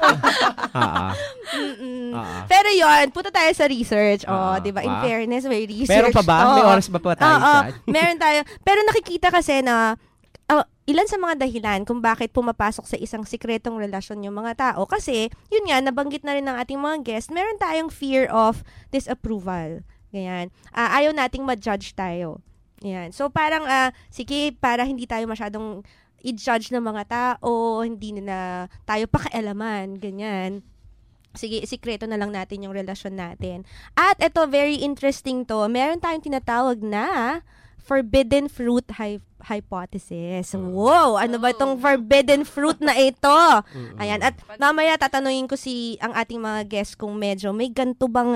Pero yun, punta tayo sa research. Diba? In fairness, may research. Meron pa ba? May oras ba pa tayo dyan? Meron tayo. Pero nakikita kasi na ilan sa mga dahilan kung bakit pumapasok sa isang sikretong relasyon yung mga tao. Kasi, yun nga, nabanggit na rin ng ating mga guests, meron tayong fear of disapproval. Ganyan. Ayaw nating ma-judge tayo. Yan. So, parang, sige, para hindi tayo masyadong i-judge ng mga tao, hindi na tayo pakialaman, ganyan. Sige, sikreto na lang natin yung relasyon natin. At ito, very interesting to. Meron tayong tinatawag na forbidden fruit hypothesis. Wow! Ano ba itong forbidden fruit na ito? Ayan. At mamaya tatanungin ko ang ating mga guests kung medyo may ganito bang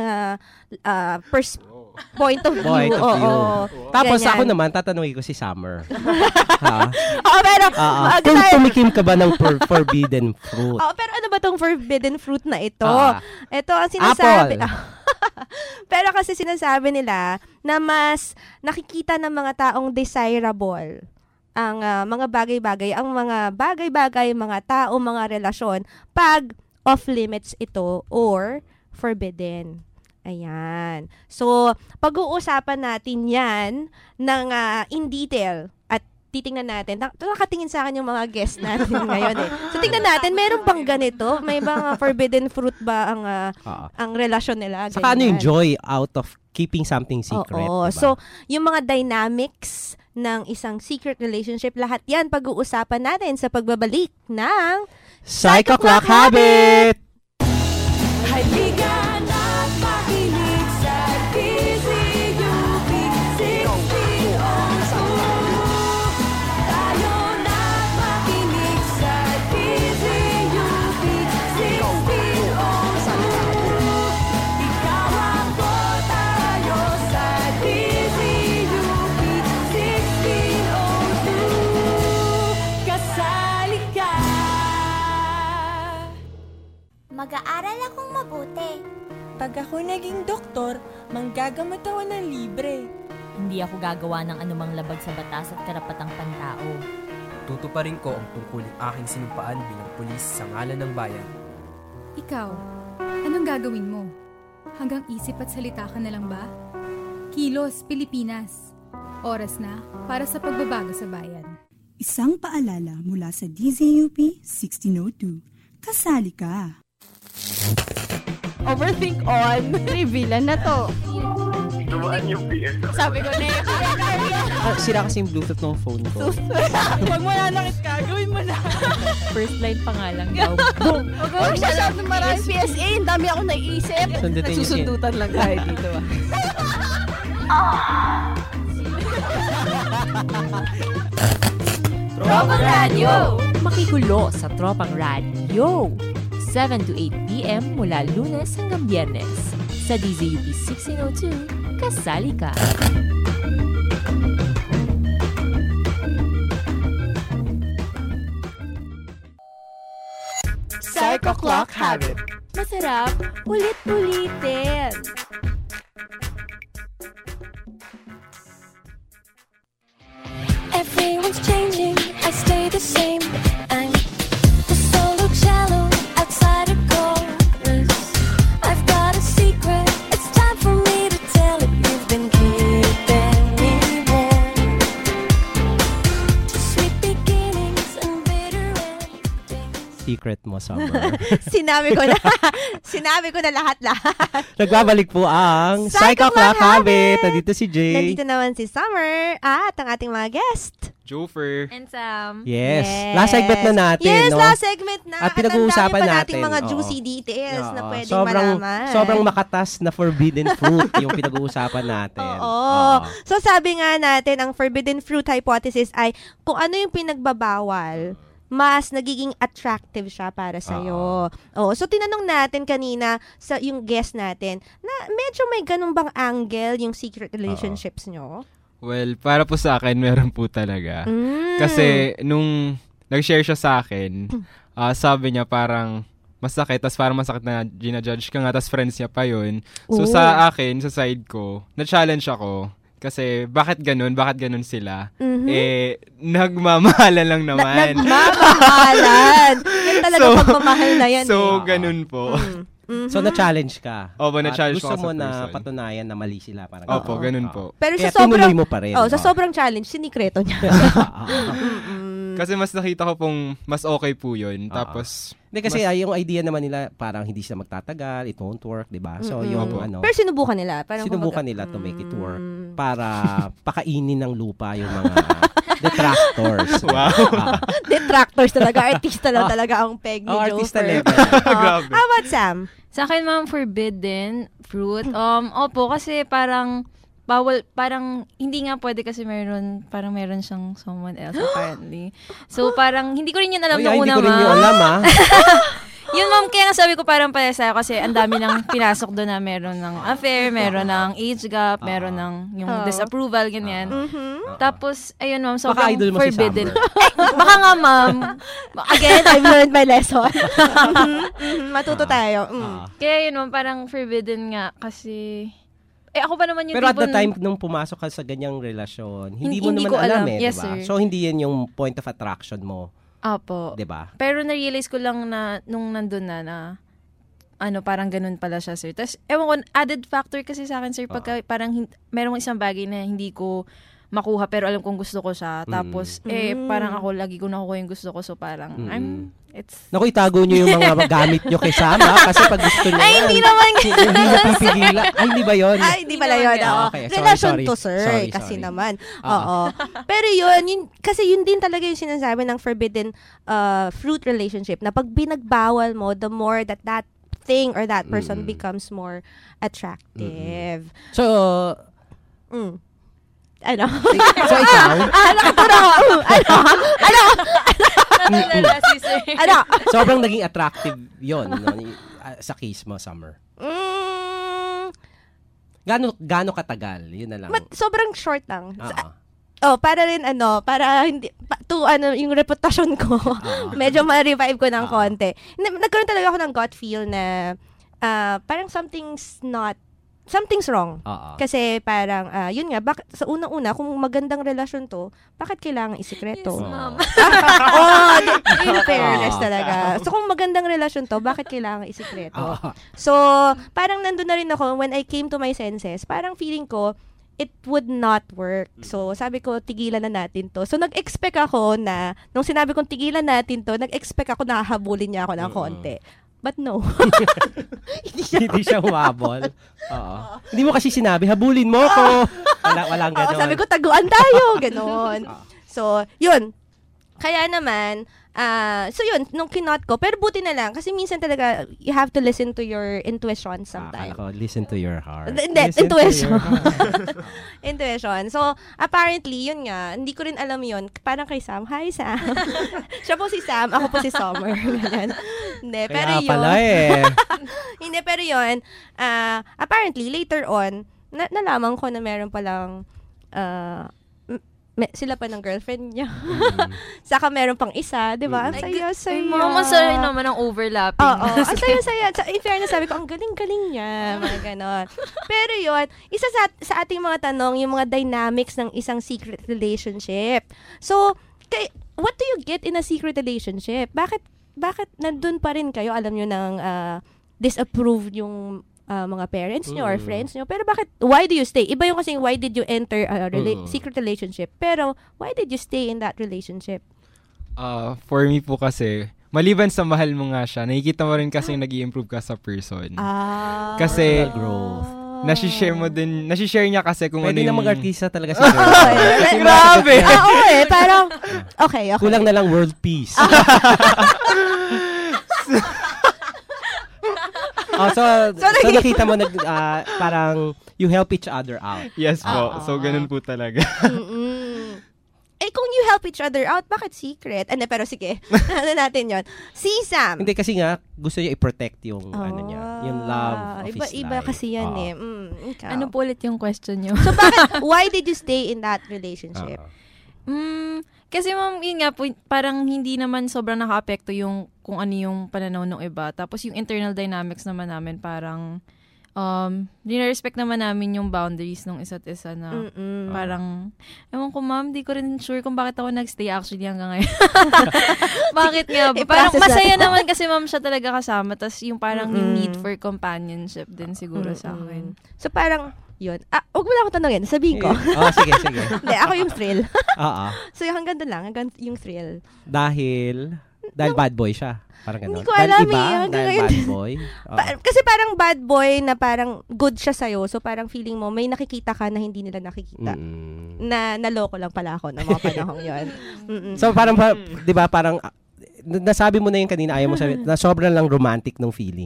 point of view. Tapos ganyan. ako naman, tatanungin ko si Summer. Pero kung tumikim ka ba ng forbidden fruit? Pero ano ba itong forbidden fruit na ito? Ito ang sinasabi. Pero kasi sinasabi nila na mas nakikita ng mga taong desirable ang mga bagay-bagay, mga tao, mga relasyon, pag off-limits ito or forbidden. Ayan. So, pag-uusapan natin yan ng in detail at titingnan natin. Nakatingin sa akin yung mga guests natin ngayon So, tingnan natin, meron bang ganito? May bang forbidden fruit ba ang relasyon nila? Saka ano yung joy out of keeping something secret? Diba? So, yung mga dynamics ng isang secret relationship, lahat yan pag-uusapan natin sa pagbabalik ng Psycho Clock Habit! Halika na makinig sa DZUP 1602. Tayo na makinig sa DZUP 1602. Ikaw ako, tayo sa DZUP 1602. Kasali ka. Mag-aaral akong mabuti. Pag ako naging doktor, manggagamot ako ng libre. Hindi ako gagawa ng anumang labag sa batas at karapatang pantao. Tutuparin ko ang tungkulin aking sinumpaan bilang pulis sa ngalan ng bayan. Ikaw, anong gagawin mo? Hanggang isip at salita ka na lang ba? Kilos, Pilipinas. Oras na para sa pagbabago sa bayan. Isang paalala mula sa DZUP 1602. Kasali ka. Overthink on. Revealan na to. Dumaan yung PS. Sabi ko na Sira kasi yung Bluetooth ng phone ko. Pag mananakit ka, gawin mo na. First line pa nga lang daw. Huwag mo masyadong maraming PSA. Ang dami akong naiisip. Nagsusundutan lang tayo dito. Tropa Radio! Makigulo sa Tropang Radio. 7 to 8 p.m. mula Lunes hanggang Biyernes. Sa DZUP 1602, kasali ka. Psycho Clock Habit. Masarap ulit-ulitin. Everyone's changing, I stay the same. I'm the soul look shallow outside a chorus. I've got a secret, it's time for me to tell it. You've been keeping me warm. Sweet beginnings and bitter endings. Secret mo, Summer. Sinabi ko na lahat-lahat. Nagbabalik po ang Psycho Clock Habit. Nandito si Jay. Nandito naman si Summer at ang ating mga guest. Jofer. And Sam. Yes. Last segment na natin. Yes, no? last segment na. At pinag-uusapan ang dami pa natin. nating mga juicy details na pwedeng sobrang, malaman. Sobrang makatas na forbidden fruit yung pinag-uusapan natin. Oo. So sabi nga natin, ang forbidden fruit hypothesis ay kung ano yung pinagbabawal, mas nagiging attractive siya para sa'yo. So tinanong natin kanina sa yung guest natin na medyo may ganun bang angle yung secret relationships nyo? Well, para po sa akin, meron po talaga. Kasi nung nag-share siya sa akin, sabi niya parang masakit, tas parang masakit na ginajudge ka nga, tas friends niya pa yun. So sa akin, sa side ko, na-challenge ako. Kasi bakit ganun sila? Nagmamahalan lang naman. Nagmamahalan! Yan talaga pagmamahal na yan. So, ganun po. So, na-challenge ka. Opo, na-challenge ko. Gusto mo na person. patunayan na mali sila. Parang opo, ganun po. Pero kaya sa sobrang, mo pa rin. sa sobrang challenge, sinikreto niya. Kasi mas nakita ko pong mas okay po yun. Tapos, hindi kasi yung idea naman nila, parang hindi sila magtatagal, it won't work, di ba? So, yung Pero sinubukan nila. Parang nila to make it work para pakainin ng lupa yung mga detractors. Wow. Detractors talaga. Artista lang talaga ang peg ni Jofer. Artista level. Grabe. How about Sam? Sa akin, ma'am, forbidden fruit. Opo, kasi parang bawal, parang hindi nga pwede kasi meron siyang someone else apparently. So parang hindi ko rin yun alam nung una, ma'am. Hindi ko rin yun alam, ha? Yun, ma'am, kaya nga sabi ko parang pala sa'yo kasi ang dami nang pinasok doon na meron ng affair, meron ng age gap, meron ng yung disapproval, ganyan. Tapos, ayun, ma'am, sobrang forbidden. Baka nga, ma'am. Again, I've learned my lesson. Matuto tayo. Kaya yun, ma'am, parang forbidden nga kasi ako pa naman yung pero at the time nung pumasok ka sa ganyang relasyon, hindi mo naman alam yes, diba? Sir. So, hindi yan yung point of attraction mo. Apo. Diba? Pero na-realize ko lang na nung nandun na parang ganun pala siya, sir. Tapos, ewan ko, added factor kasi sa akin, sir, pagka parang merong isang bagay na hindi ko makuha pero alam kong gusto ko siya. Tapos, parang ako, lagi ko nakukuha yung gusto ko. So, parang, Naku, itago nyo yung mga gamit nyo kay Sam, ha? Kasi pag gusto nyo ay, hindi naman hindi napipigilan. Ay, hindi ba yun? Ay, hindi pala yun. Okay. Relation to, sir. Kasi naman. Oo. Pero yun, kasi yun din talaga yung sinasabi ng forbidden fruit relationship na pag binagbawal mo, the more that thing or that person becomes more attractive. So, ano? So, ikaw? Nakaturo ko. Ano? Sobrang naging attractive yun sa case mo, Summer. Gaano katagal? Yun na lang. Sobrang short lang. Para rin para hindi yung reputasyon ko. Medyo ma-revive ko ng konti. Nagkaroon talaga ako ng gut feel na parang something's wrong. Kasi parang, yun nga, sa unang-una, kung magandang relasyon to, bakit kailangan isikreto? Yes, ma'am. In fairness talaga. So, kung magandang relasyon to, bakit kailangan isikreto? So, parang nandun na rin ako, when I came to my senses, parang feeling ko, it would not work. So, sabi ko, tigilan na natin to. So, nag-expect ako na, nung sinabi kong tigilan natin to, nag-expect ako na hahabulin niya ako ng konti. But no. Hindi siya humabol. Hindi mo kasi sinabi, habulin mo ko. Walang ganon. Sabi ko, taguan tayo. Ganon. So, yun. Kaya naman, So yun, nung kinot ko, pero buti na lang, kasi minsan talaga, you have to listen to your intuition sometimes. Akala ko, listen to your heart. Hindi, intuition. Intuition. So, apparently, yun nga, hindi ko rin alam yun. Parang kay Sam, hi Sam. Siya po si Sam, ako po si Summer. Hindi, pero Kaya yun. pala Hindi, pero yun, apparently, later on, nalaman ko na meron palang, sila pa ng girlfriend niya. Saka meron pang isa, di ba? Ang saya-saya. Masaya naman ang overlapping. Oo, ang saya-saya. In fairness, sabi ko, ang galing-galing niya. Mga ganon. Pero yun, isa sa ating mga tanong, yung mga dynamics ng isang secret relationship. So, what do you get in a secret relationship? Bakit nandun pa rin kayo? Alam nyo ng disapproved yung mga parents nyo or friends nyo. Pero why do you stay? Iba yung kasi why did you enter a secret relationship? Pero why did you stay in that relationship? For me po kasi, maliban sa mahal mo nga siya, nakikita mo rin kasi nag-i-improve ka sa person. Kasi, growth. Nasi-share niya kasi kung pwede ano yung... na mag-artista talaga si Grabe! Parang, okay. Kulang na lang world peace. So nakita mo parang you help each other out. Yes po. So ganun po talaga. Kung you help each other out, bakit secret? Pero sige. Ano natin 'yon? Si Sam. Hindi kasi nga gusto niya i-protect yung niya, yung love of his life. Iba kasi yan Ano po ulit yung question niyo? So bakit why did you stay in that relationship? Kasi ma'am, yun nga po, parang hindi naman sobrang naka-apekto yung kung ano yung pananaw ng iba. Tapos yung internal dynamics naman namin parang dinarespect naman namin yung boundaries ng isa't isa na parang, ewan ko ma'am, di ko rin sure kung bakit ako nagstay actually hanggang ngayon. Bakit nga ba? Parang masaya naman kasi ma'am siya talaga kasama. Tapos yung parang yung need for companionship din siguro sa akin. So parang, yun. Huwag mo na ako tanongin. Sabihin ko. Sige. Hindi, ako yung thrill. Oo. So hanggang doon lang. Hanggang yung thrill. Dahil bad boy siya. Parang gano'n. Hindi ko alam dahil bad boy. Kasi parang bad boy na parang good siya sa'yo. So parang feeling mo, may nakikita ka na hindi nila nakikita. Na naloko lang pala ako ng mga panahong yun. So parang, di ba, parang, nasabi mo na yung kanina, ayaw mo sabi, na sobrang lang romantic ng feeling.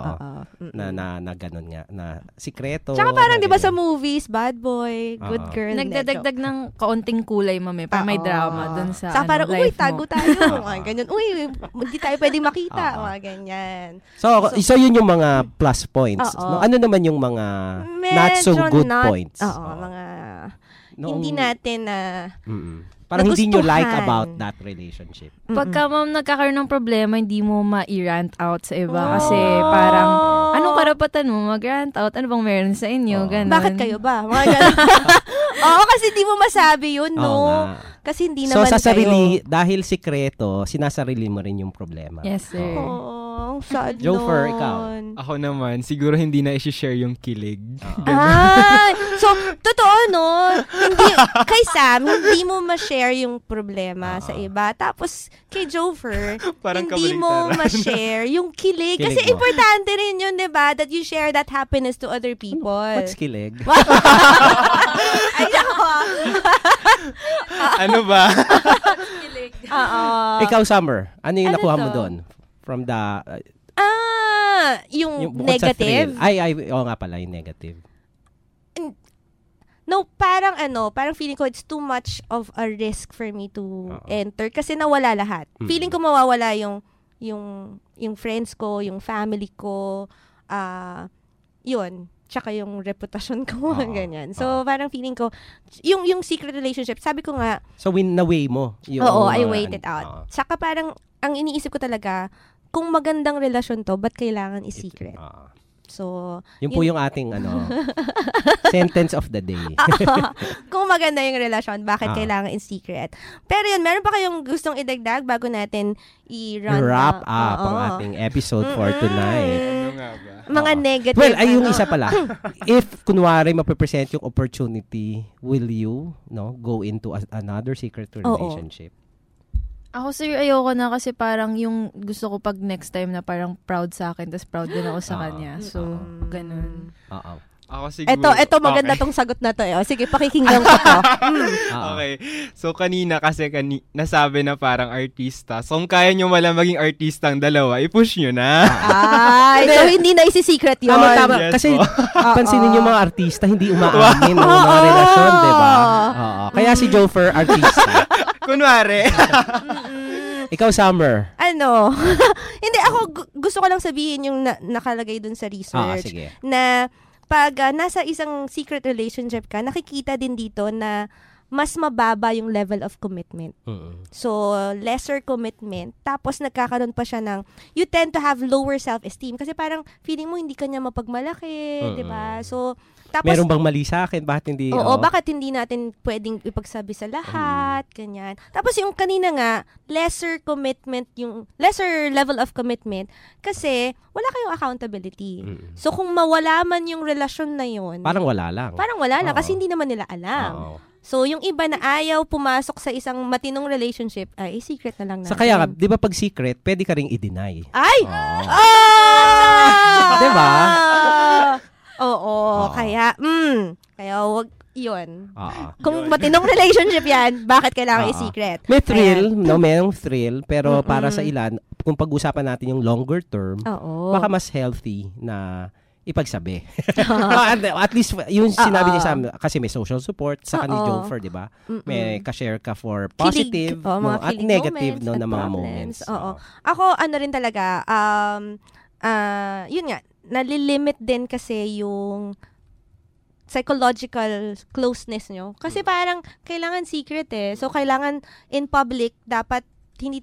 Na ganun nga, na sikreto. Tsaka parang, di ba sa movies, bad boy, good girl. Nagdadagdag ng kaunting kulay, mami. Parang may drama dun sa Saka parang, life tago mo. tayo. Mga ganyan. Hindi tayo pwedeng makita. Mga ganyan. So yun yung mga plus points. No, ano naman yung mga not so good points? Mga hindi natin na... Parang hindi nyo like about that relationship. Pagka ma'am nagkakaroon ng problema, hindi mo ma-rant out sa iba. Kasi parang, anong karapatan mo mag-rant out? Ano bang meron sa inyo? Ganun. Bakit kayo ba? Mga ganun. Oo, kasi di mo masabi yun, no? Kasi hindi naman sa sarili, kayo. dahil sikreto, sinasarili mo rin yung problema. Yes, sir. Sad Jofer, ikaw. Ako naman, siguro hindi na i-share yung kilig. So, totoo, no? Kay Sam, hindi mo ma-share yung problema sa iba. Tapos, kay Jofer, hindi mo ma-share yung kilig. Kasi importante rin yun, diba? That you share that happiness to other people. What's kilig? Ay, ako. Ano ba? Ikaw, Summer, ano yung nakuha mo doon? From the... yung negative? Oo nga pala, yung negative. No, parang feeling ko it's too much of a risk for me to enter kasi nawala lahat. Feeling ko mawawala yung friends ko, yung family ko, yun, tsaka yung reputasyon ko, ganyan. So, parang feeling ko, yung secret relationship, sabi ko nga... So, na-weigh mo? Oo, I weighed it out. Tsaka parang, ang iniisip ko talaga, kung magandang relasyon to, ba't kailangan i-secret? So, yun po yung ating sentence of the day. Kung maganda yung relasyon, bakit kailangan in secret? Pero yun, meron pa kayong gustong idagdag bago natin i-wrap up ang ating episode for tonight? Ano nga ba? Mga negative. Well, ay yung isa pala. If kunwari mapipresent yung opportunity, will you go into another secret relationship? Ako sir, ayoko na kasi parang yung gusto ko pag next time na parang proud sa akin, tapos proud din ako sa kanya. So, ganun. Ako siguro. Ito maganda tong sagot na to. Sige, pakikinggan ko to. Okay. So, kanina kasi nasabi na parang artista. So, kung kaya nyo maging artista ang dalawa, i-push nyo na. So hindi na isi-secret yun. Tama. Yes, kasi, pansinin yung mga artista, hindi umaamin ng mga relasyon, diba? Kaya si Jofer, artista. Kunwari. Ikaw, Summer. Hindi, ako gusto ko lang sabihin yung nakalagay dun sa research. Sige. Na pag nasa isang secret relationship ka, nakikita din dito na mas mababa yung level of commitment. So, lesser commitment. Tapos, nagkakaroon pa siya ng, you tend to have lower self-esteem. Kasi parang, feeling mo, hindi ka niya mapagmalaki, di ba? So, tapos, meron bang mali sa akin? Bakit hindi? Bakit hindi natin pwedeng ipagsabi sa lahat? Ganyan. Tapos, yung kanina nga, lesser level of commitment. Kasi, wala kayong accountability. So, kung mawala man yung relasyon na yun, parang wala lang. Kasi hindi naman nila alam. So, yung iba na ayaw pumasok sa isang matinong relationship, ay secret na lang natin. Sa kaya nga, di ba pag secret, pwede ka ring i-deny. Ay! Di ba? Kaya wag yun. Kung matinong relationship yan, bakit kailangan i-secret? May thrill, mayroong thrill, pero para sa ilan, kung pag-usapan natin yung longer term, baka mas healthy na ipagsabi. At least, yung sinabi niya sa amin, kasi may social support sa ni Jofer, di ba? May ka-share ka for positive at negative na mga moments. Ako, rin talaga, yun nga, nalilimit din kasi yung psychological closeness nyo. Kasi parang, kailangan secret So, kailangan in public, dapat hindi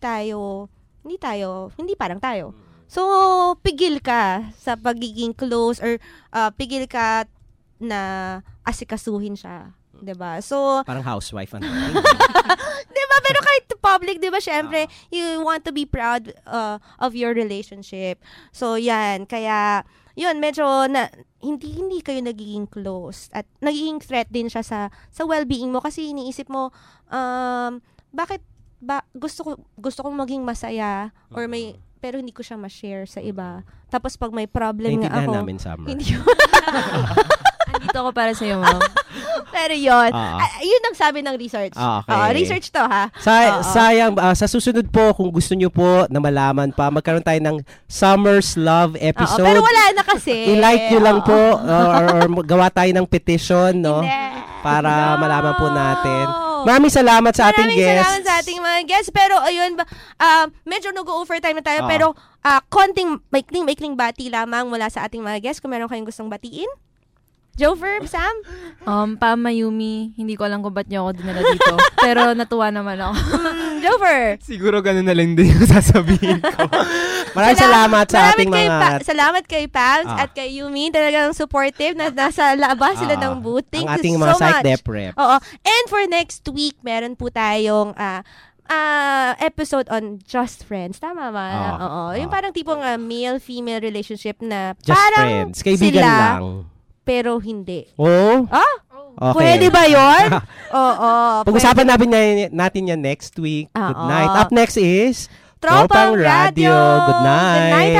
parang tayo. So, pigil ka sa pagiging close or pigil ka na asikasuhin siya. 'Di ba? So, parang housewife. 'Di ba? Pero kahit public, 'di ba, syempre, you want to be proud of your relationship. So, yan. Kaya, yun, medyo hindi kayo nagiging close. At nagiging threat din siya sa well-being mo. Kasi iniisip mo, bakit gusto kong maging masaya or pero hindi ko siya ma-share sa iba. Tapos pag may problem nga ako, namin, Summer. Andito ako para sa iyo, Ma'am. Pero yun, yun ang sabi ng research. Research to, ha? Sayang, sa susunod po, kung gusto nyo po na malaman pa, magkaroon tayo ng Summer's Love episode. Pero wala na kasi. I-like nyo lang po or gawa tayo ng petition, no? Para malaman po natin. Maraming salamat sa ating guests. Maraming salamat sa ating mga guests. Pero ayun, medyo nag-overtime na tayo. Pero konting maikling bati lamang mula sa ating mga guests. Kung meron kayong gustong batiin. Jofer, Sam? Pam Mayumi, hindi ko alam kung ba't niyo ako dinala dito. Pero natuwa naman ako. Jofer? Siguro ganun na lang din yung sasabihin ko. Maraming salamat sa ating mga... Salamat kay Pams at kay Yumi. Talagang supportive na nasa labas sila ng booth. Thank ang ating you mga so site much. dep rep. And for next week, meron po tayong episode on Just Friends. Tama ba? Yung parang tipong male-female relationship na Just parang friends. Kaibigan sila, lang. Pero hindi. Okay. Pwede ba yun? Pag-usapan natin yan next week. Good night. Up next is Tropang Radio. Good night. Good night,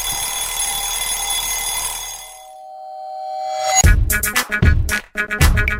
everyone.